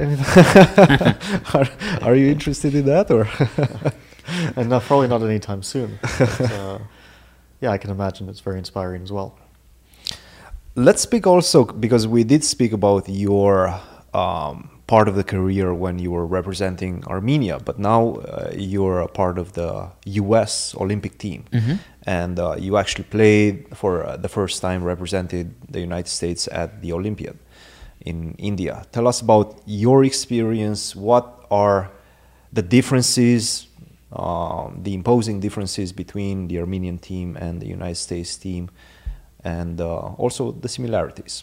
Are you interested in that, or? And probably not anytime soon. But, yeah, I can imagine it's very inspiring as well. Let's speak also, because we did speak about your part of the career when you were representing Armenia, but now you're a part of the US Olympic team. Mm-hmm. And you actually played for the first time, represented the United States at the Olympiad. in India. Tell us about your experience. What are the differences, the imposing differences between the Armenian team and the United States team, and also the similarities?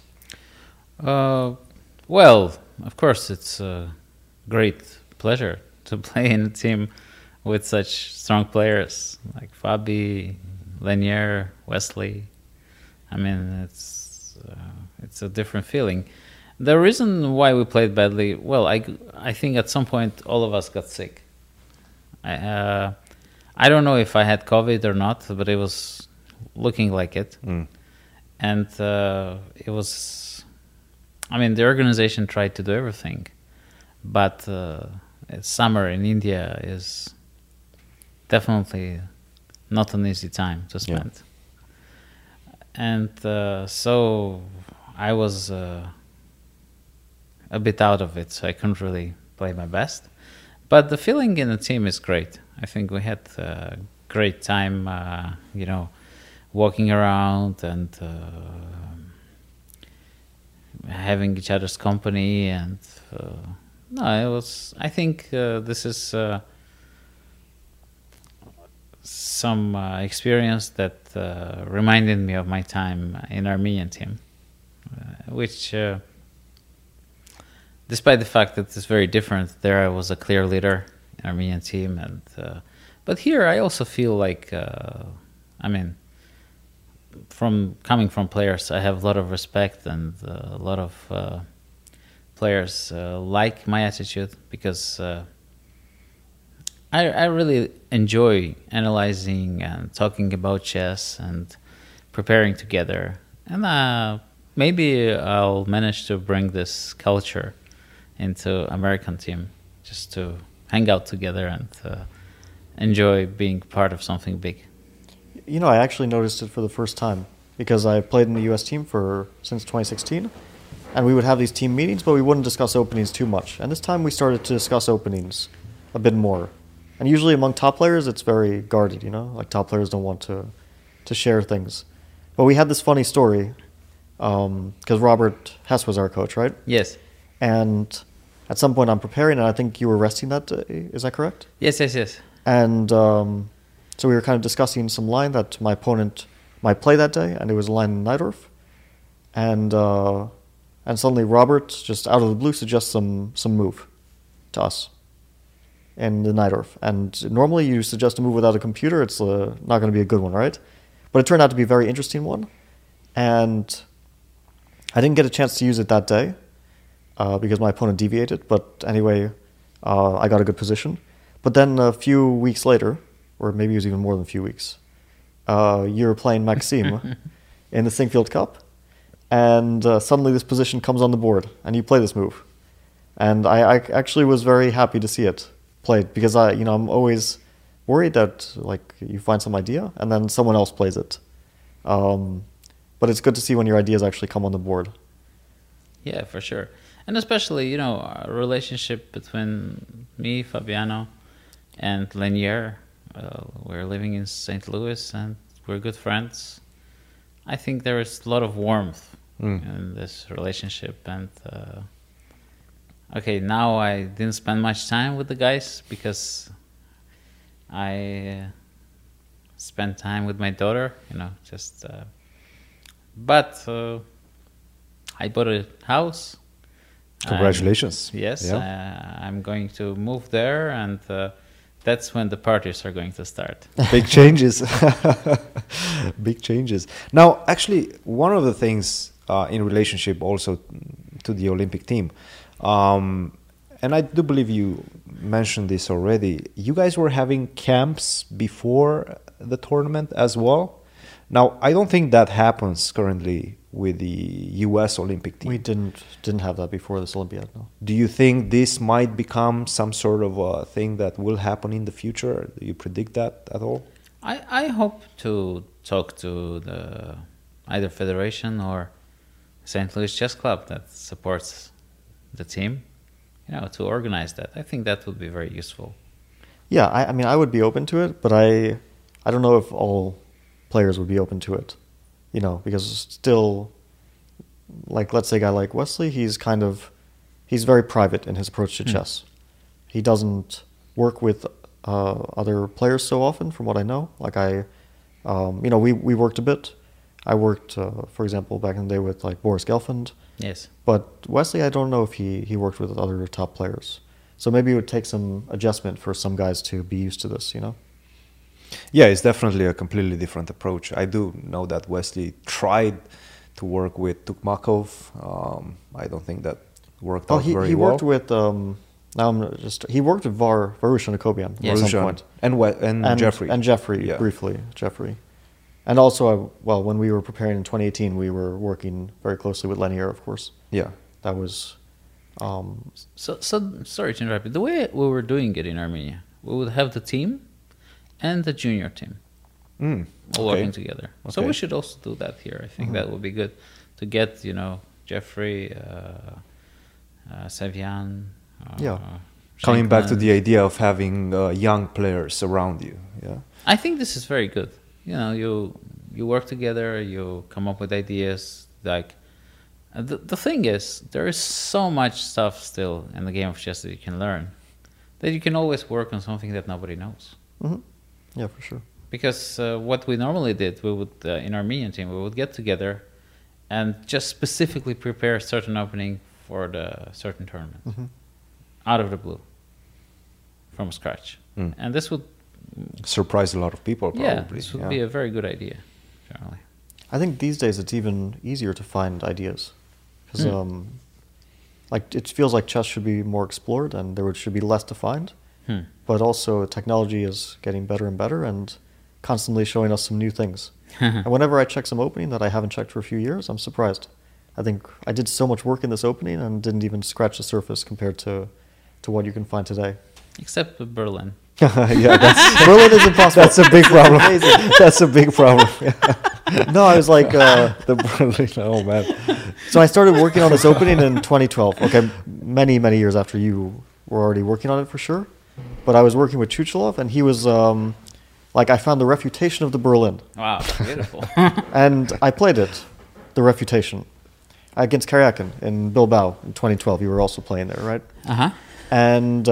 Well, of course, it's a great pleasure to play in a team with such strong players like Fabi, Lanier, Wesley. I mean, it's a different feeling. The reason why we played badly, well, I think at some point all of us got sick. I don't know if I had COVID or not, but it was looking like it. And it was, I mean, the organization tried to do everything, but summer in India is definitely not an easy time to spend. And so I was a bit out of it, so I couldn't really play my best. But the feeling in the team is great. I think we had a great time, walking around and having each other's company. And no, it was. I think this is some experience that reminded me of my time in Armenian team, which. Despite the fact that it's very different, there I was a clear leader in Armenian team, and but here I also feel like, coming from players, I have a lot of respect, and a lot of players like my attitude, because I really enjoy analyzing and talking about chess and preparing together, and maybe I'll manage to bring this culture into American team, just to hang out together and enjoy being part of something big. You know, I actually noticed it for the first time, because I played in the US team since 2016, and we would have these team meetings, but we wouldn't discuss openings too much. And this time we started to discuss openings a bit more. And usually among top players, it's very guarded, like top players don't want to share things. But we had this funny story, because Robert Hess was our coach, right? Yes. And at some point I'm preparing, and I think you were resting that day. Is that correct? Yes. And so we were kind of discussing some line that my opponent might play that day, and it was a line in Najdorf. And suddenly Robert, just out of the blue, suggests some move to us in the Najdorf. And normally you suggest a move without a computer, it's not going to be a good one, right? But it turned out to be a very interesting one. And I didn't get a chance to use it that day, because my opponent deviated. But anyway, I got a good position. But then a few weeks later, or maybe it was even more than a few weeks, you were playing Maxime in the Singfield Cup. And suddenly this position comes on the board, and you play this move. And I actually was very happy to see it played, because I'm always worried that you find some idea and then someone else plays it. But it's good to see when your ideas actually come on the board. Yeah, for sure. And especially, a relationship between me, Fabiano, and Lanier. We're living in St. Louis, and we're good friends. I think there is a lot of warmth in this relationship. And now I didn't spend much time with the guys, because I spent time with my daughter, but I bought a house. Congratulations. Yes, I'm going to move there, and that's when the parties are going to start. Big changes. Big changes. Now, actually, one of the things in relationship also to the Olympic team, and I do believe you mentioned this already, you guys were having camps before the tournament as well. Now, I don't think that happens currently with the U.S. Olympic team. We didn't have that before this Olympiad, no. Do you think this might become some sort of a thing that will happen in the future? Do you predict that at all? I hope to talk to the either federation or St. Louis Chess Club that supports the team, to organize that. I think that would be very useful. Yeah, I would be open to it, but I don't know if all players would be open to it, because still like let's say a guy like Wesley, he's very private in his approach to chess. He doesn't work with other players so often, from what I know. Like we worked a bit. I worked, for example, back in the day with like Boris Gelfand. Yes. But Wesley, I don't know if he worked with other top players. So maybe it would take some adjustment for some guys to be used to this, you know? Yeah, it's definitely a completely different approach. I do know that Wesley tried to work with Tukmakov. I don't think that worked out very well. He worked with he worked with Varush and Akobian at some point. And Jeffrey. And Jeffrey, briefly. Jeffrey. And also, when we were preparing in 2018, we were working very closely with Lenier, of course. Yeah. That was... So sorry to interrupt you. The way we were doing it in Armenia, we would have the team and the junior team all working together. Okay. So we should also do that here. I think that would be good to get, Jeffrey, Savian. Coming back to the idea of having young players around you. Yeah. I think this is very good. You work together, you come up with ideas. Like the thing is, there is so much stuff still in the game of chess that you can learn, that you can always work on something that nobody knows. Mm-hmm. Yeah, for sure. Because what we normally did, we would in our Armenian team, we would get together and just specifically prepare a certain opening for the certain tournament, out of the blue, from scratch, and this would surprise a lot of people, probably. Yeah, this would be a very good idea, generally. I think these days it's even easier to find ideas. Because it feels like chess should be more explored and there should be less to find. But also technology is getting better and better and constantly showing us some new things. And whenever I check some opening that I haven't checked for a few years, I'm surprised. I think I did so much work in this opening and didn't even scratch the surface compared to what you can find today. Except with Berlin. Berlin is impossible. That's a big problem. That's a big problem. No, I was like... the Berlin, oh man. So I started working on this opening in 2012. Okay, many, many years after you were already working on it for sure. But I was working with Chuchilov and he was... I found the refutation of the Berlin. Wow, beautiful. And I played it, the refutation, against Karyakin in Bilbao in 2012. You were also playing there, right? Uh-huh. And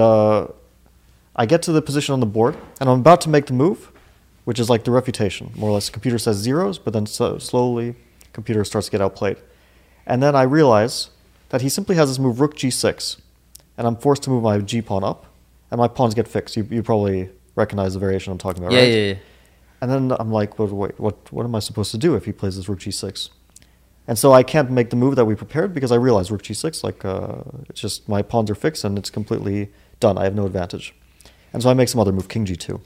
I get to the position on the board, and I'm about to make the move, which is like the refutation. More or less, the computer says zeros, but then slowly, computer starts to get outplayed. And then I realize that he simply has this move rook g6, and I'm forced to move my g-pawn up, and my pawns get fixed. You probably recognize the variation I'm talking about, right? Yeah. And then I'm like, well, wait, what am I supposed to do if he plays this rook g6? And so I can't make the move that we prepared because I realized rook g6, it's just my pawns are fixed and it's completely done. I have no advantage. And so I make some other move, king g2.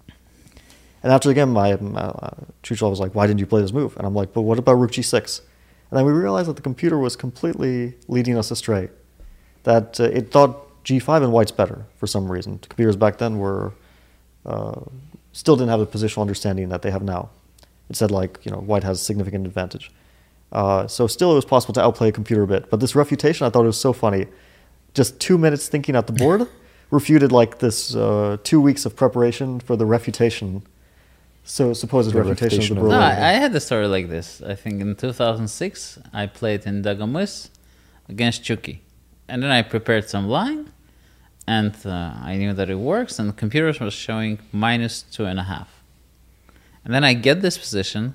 And after the game, Chuchilov was like, why didn't you play this move? And I'm like, but what about rook g6? And then we realized that the computer was completely leading us astray. That it thought g5 and white's better for some reason. The computers back then still didn't have the positional understanding that they have now. It said white has significant advantage. So still it was possible to outplay a computer a bit. But this refutation, I thought it was so funny. Just 2 minutes thinking at the board refuted this 2 weeks of preparation for the refutation. So supposed refutation of the Berlin. No, I had a story like this. I think in 2006, I played in Dagomus against Chucky. And then I prepared some line. And I knew that it works. And the computers was showing -2.5. And then I get this position.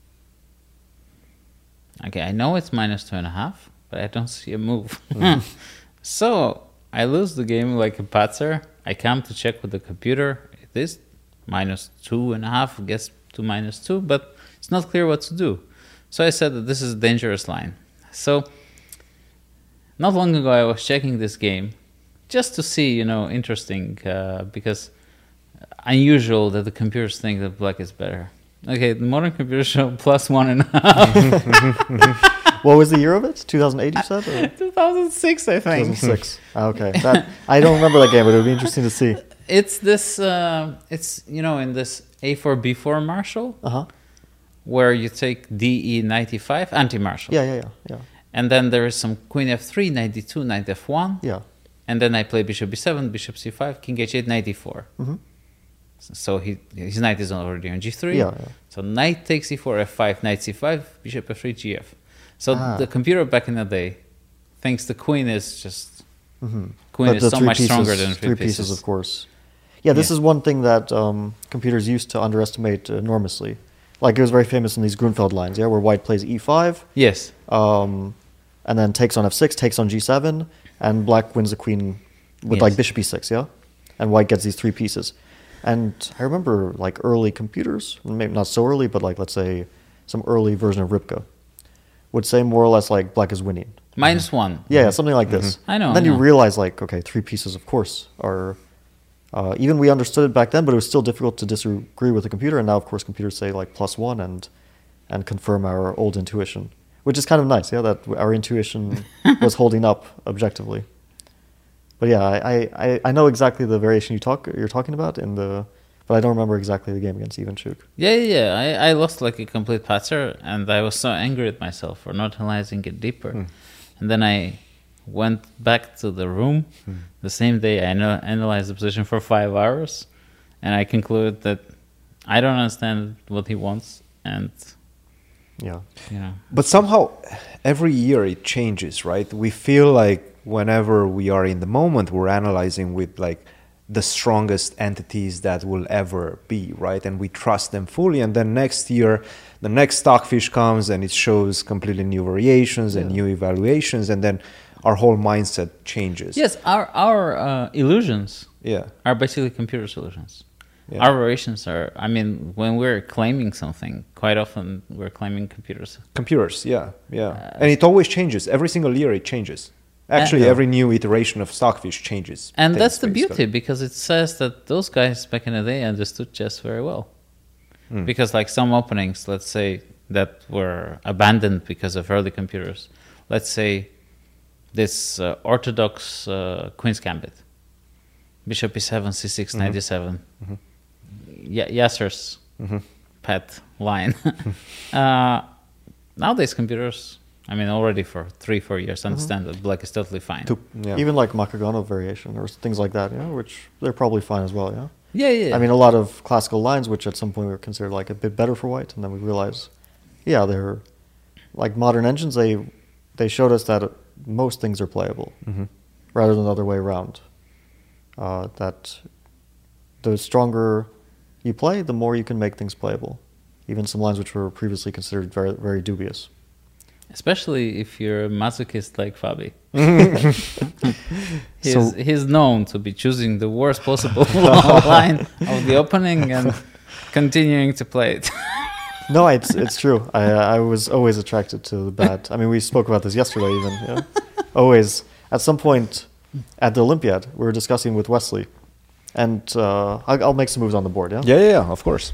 Okay, I know it's -2.5, but I don't see a move. So I lose the game like a patzer. I come to check with the computer. It is -2.5, gets to -2, but it's not clear what to do. So I said that this is a dangerous line. So not long ago, I was checking this game just to see, interesting, because unusual that the computers think that black is better. Okay, the modern computers show +1.5. What was the year of it? 2008, you said? Or? 2006, I think. 2006. Okay. I don't remember that game, but it would be interesting to see. It's this, in this A4, B4 Marshall, where you take DE 95, anti-Marshall. Yeah. And then there is some Queen F3, knight D2, knight F1. Yeah. And then I play Bishop B7, Bishop C5, King H8, knight D4. Mm-hmm. So his knight is already on G3. Yeah. So knight takes E4, F5, knight C5, Bishop F3, GF. So the computer back in the day thinks the queen is just queen But is the so three much pieces, stronger than three three pieces, of course. Yeah, this is one thing that computers used to underestimate enormously. Like it was very famous in these Grunfeld lines, yeah, where white plays e5, Yes. and then takes on f6, takes on g7, and black wins the queen with Yes. like bishop e6, yeah, and white gets these three pieces. And I remember like early computers, maybe not so early, but like let's say some early version of Ripka would say more or less like black is winning. -1. Yeah, something like this. I know, And then I you know. realize, like, okay, three pieces, of course, are. Even we understood it back then, but it was still difficult to disagree with the computer. And now, of course, computers say like +1 and confirm our old intuition, which is kind of nice. Yeah, that our intuition was holding up objectively. But yeah, I know exactly the variation you're talking about but I don't remember exactly the game against Ivanchuk. Yeah. I lost like a complete patzer, and I was so angry at myself for not analyzing it deeper. And then I went back to the room the same day. I analyzed the position for 5 hours, and I concluded that I don't understand what he wants, and Yeah. But somehow every year it changes, right? We feel like whenever we are in the moment, we're analyzing with like the strongest entities that will ever be, right? And we trust them fully. And then next year, the next stockfish comes and it shows completely new variations and new evaluations. And then our whole mindset changes. yes, our illusions Yeah. are basically computer solutions. Yeah. Our variations are, I mean, when we're claiming something, quite often we're claiming computers. Computers, yeah. And it always changes. Every single year it changes. Actually, every new iteration of Stockfish changes. And things, that's the basically. beauty, because it says that those guys back in the day understood chess very well. Because like some openings, let's say, that were abandoned because of early computers. Let's say this orthodox Queen's Gambit. Bishop e7, c6, knight e7. Yasser's pet line. Nowadays computers, I mean, already for 3-4 years, understand that black is totally fine. Yeah. Even like Makaganov variation or things like that, yeah, which they're probably fine as well, yeah. Yeah. I mean, a lot of classical lines, which at some point were considered like a bit better for white, and then we realize, yeah, they're like modern engines. They showed us that most things are playable, rather than the other way around. That the stronger you play, the more you can make things playable. Even some lines which were previously considered very, very dubious. Especially if you're a masochist like Fabi. He's known to be choosing the worst possible line of the opening and continuing to play it. No, it's true. I was always attracted to the bad. I mean, we spoke about this yesterday even. Yeah? Always. At some point at the Olympiad, we were discussing with Wesley. And I'll make some moves on the board, yeah? Yeah, of course.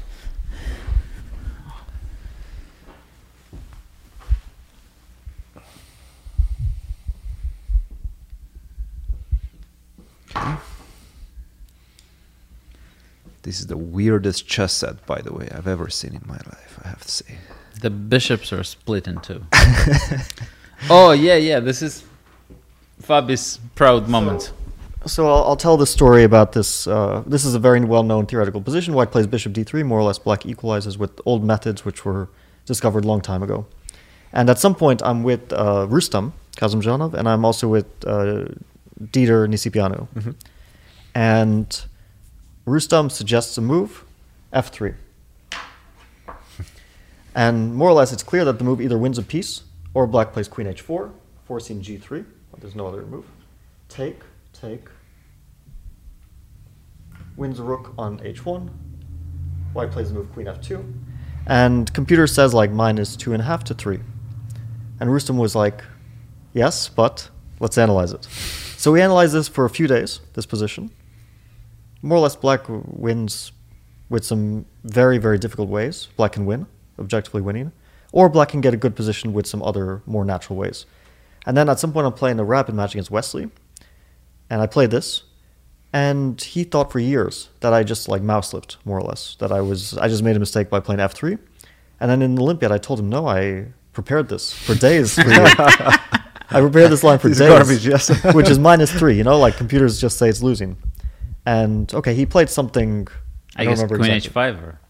This is the weirdest chess set, by the way, I've ever seen in my life, I have to say. The bishops are split in two. Oh, yeah, this is Fabi's proud moment. So I'll tell the story about this. This is a very well-known theoretical position. White plays bishop d3, more or less black equalizes with old methods which were discovered a long time ago. And at some point I'm with Rustam Kazımcanov, and I'm also with Dieter Nisipianu. And Rustam suggests a move, f3. And more or less it's clear that the move either wins a piece or black plays queen h4, forcing g3. There's no other move. Take. Wins a rook on h1. White plays the move queen f2. And computer says like -2.5 to 3. And Rustam was like, yes, but let's analyze it. So we analyzed this for a few days, this position. More or less black wins with some very, very difficult ways. Black can win, objectively winning. Or black can get a good position with some other more natural ways. And then at some point I'm playing a rapid match against Wesley. And I played this. And he thought for years that I just like mouse slipped, more or less. That I just made a mistake by playing f3. And then in the Olympiad I told him, no, I prepared this for days for you. I prepared this line for days. Garbage, yes. Which is -3, you know, like computers just say it's losing. And okay, he played something. I don't guess remember queen exactly. h5 or...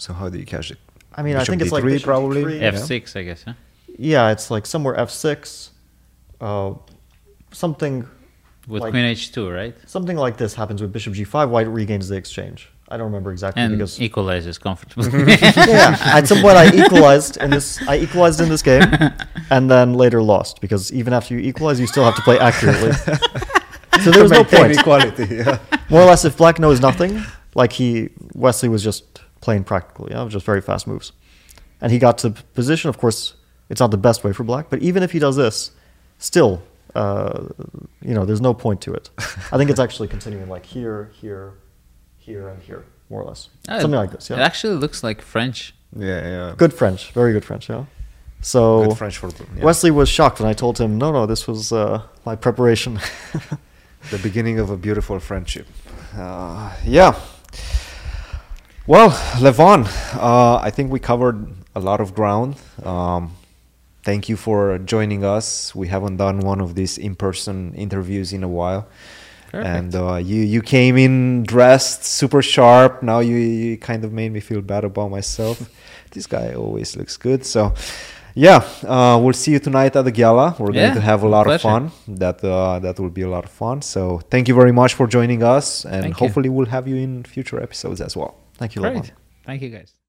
So how do you catch it? I mean, I Bishop think it's like D3 bishop probably. D3. F6, I guess, huh? Yeah, it's like somewhere f6, something With like, queen h2, right? something like this happens with bishop g5. White regains the exchange. I don't remember exactly And because equalizes comfortably. yeah, at some point I equalized in this game, and then later lost because even after you equalize, you still have to play accurately. So there was no point. Equality, yeah. More or less, if black knows nothing, like Wesley was just playing practically, just very fast moves. And he got to position, of course, it's not the best way for black, but even if he does this, still, there's no point to it. I think it's actually continuing like here, here, here, and here, more or less. Something like this, It yeah. actually looks like French. Yeah. Good French, very good French, yeah. So Good French for yeah. Wesley was shocked when I told him, no, this was my preparation. The beginning of a beautiful friendship. Yeah. Well, Levon, I think we covered a lot of ground. Thank you for joining us. We haven't done one of these in-person interviews in a while. Perfect. And you came in dressed super sharp. Now you kind of made me feel bad about myself. This guy always looks good. So, yeah, we'll see you tonight at the gala. We're going to have a lot of fun. That will be a lot of fun. So thank you very much for joining us. And hopefully we'll have you in future episodes as well. Thank you, Great. Levon. Thank you, guys.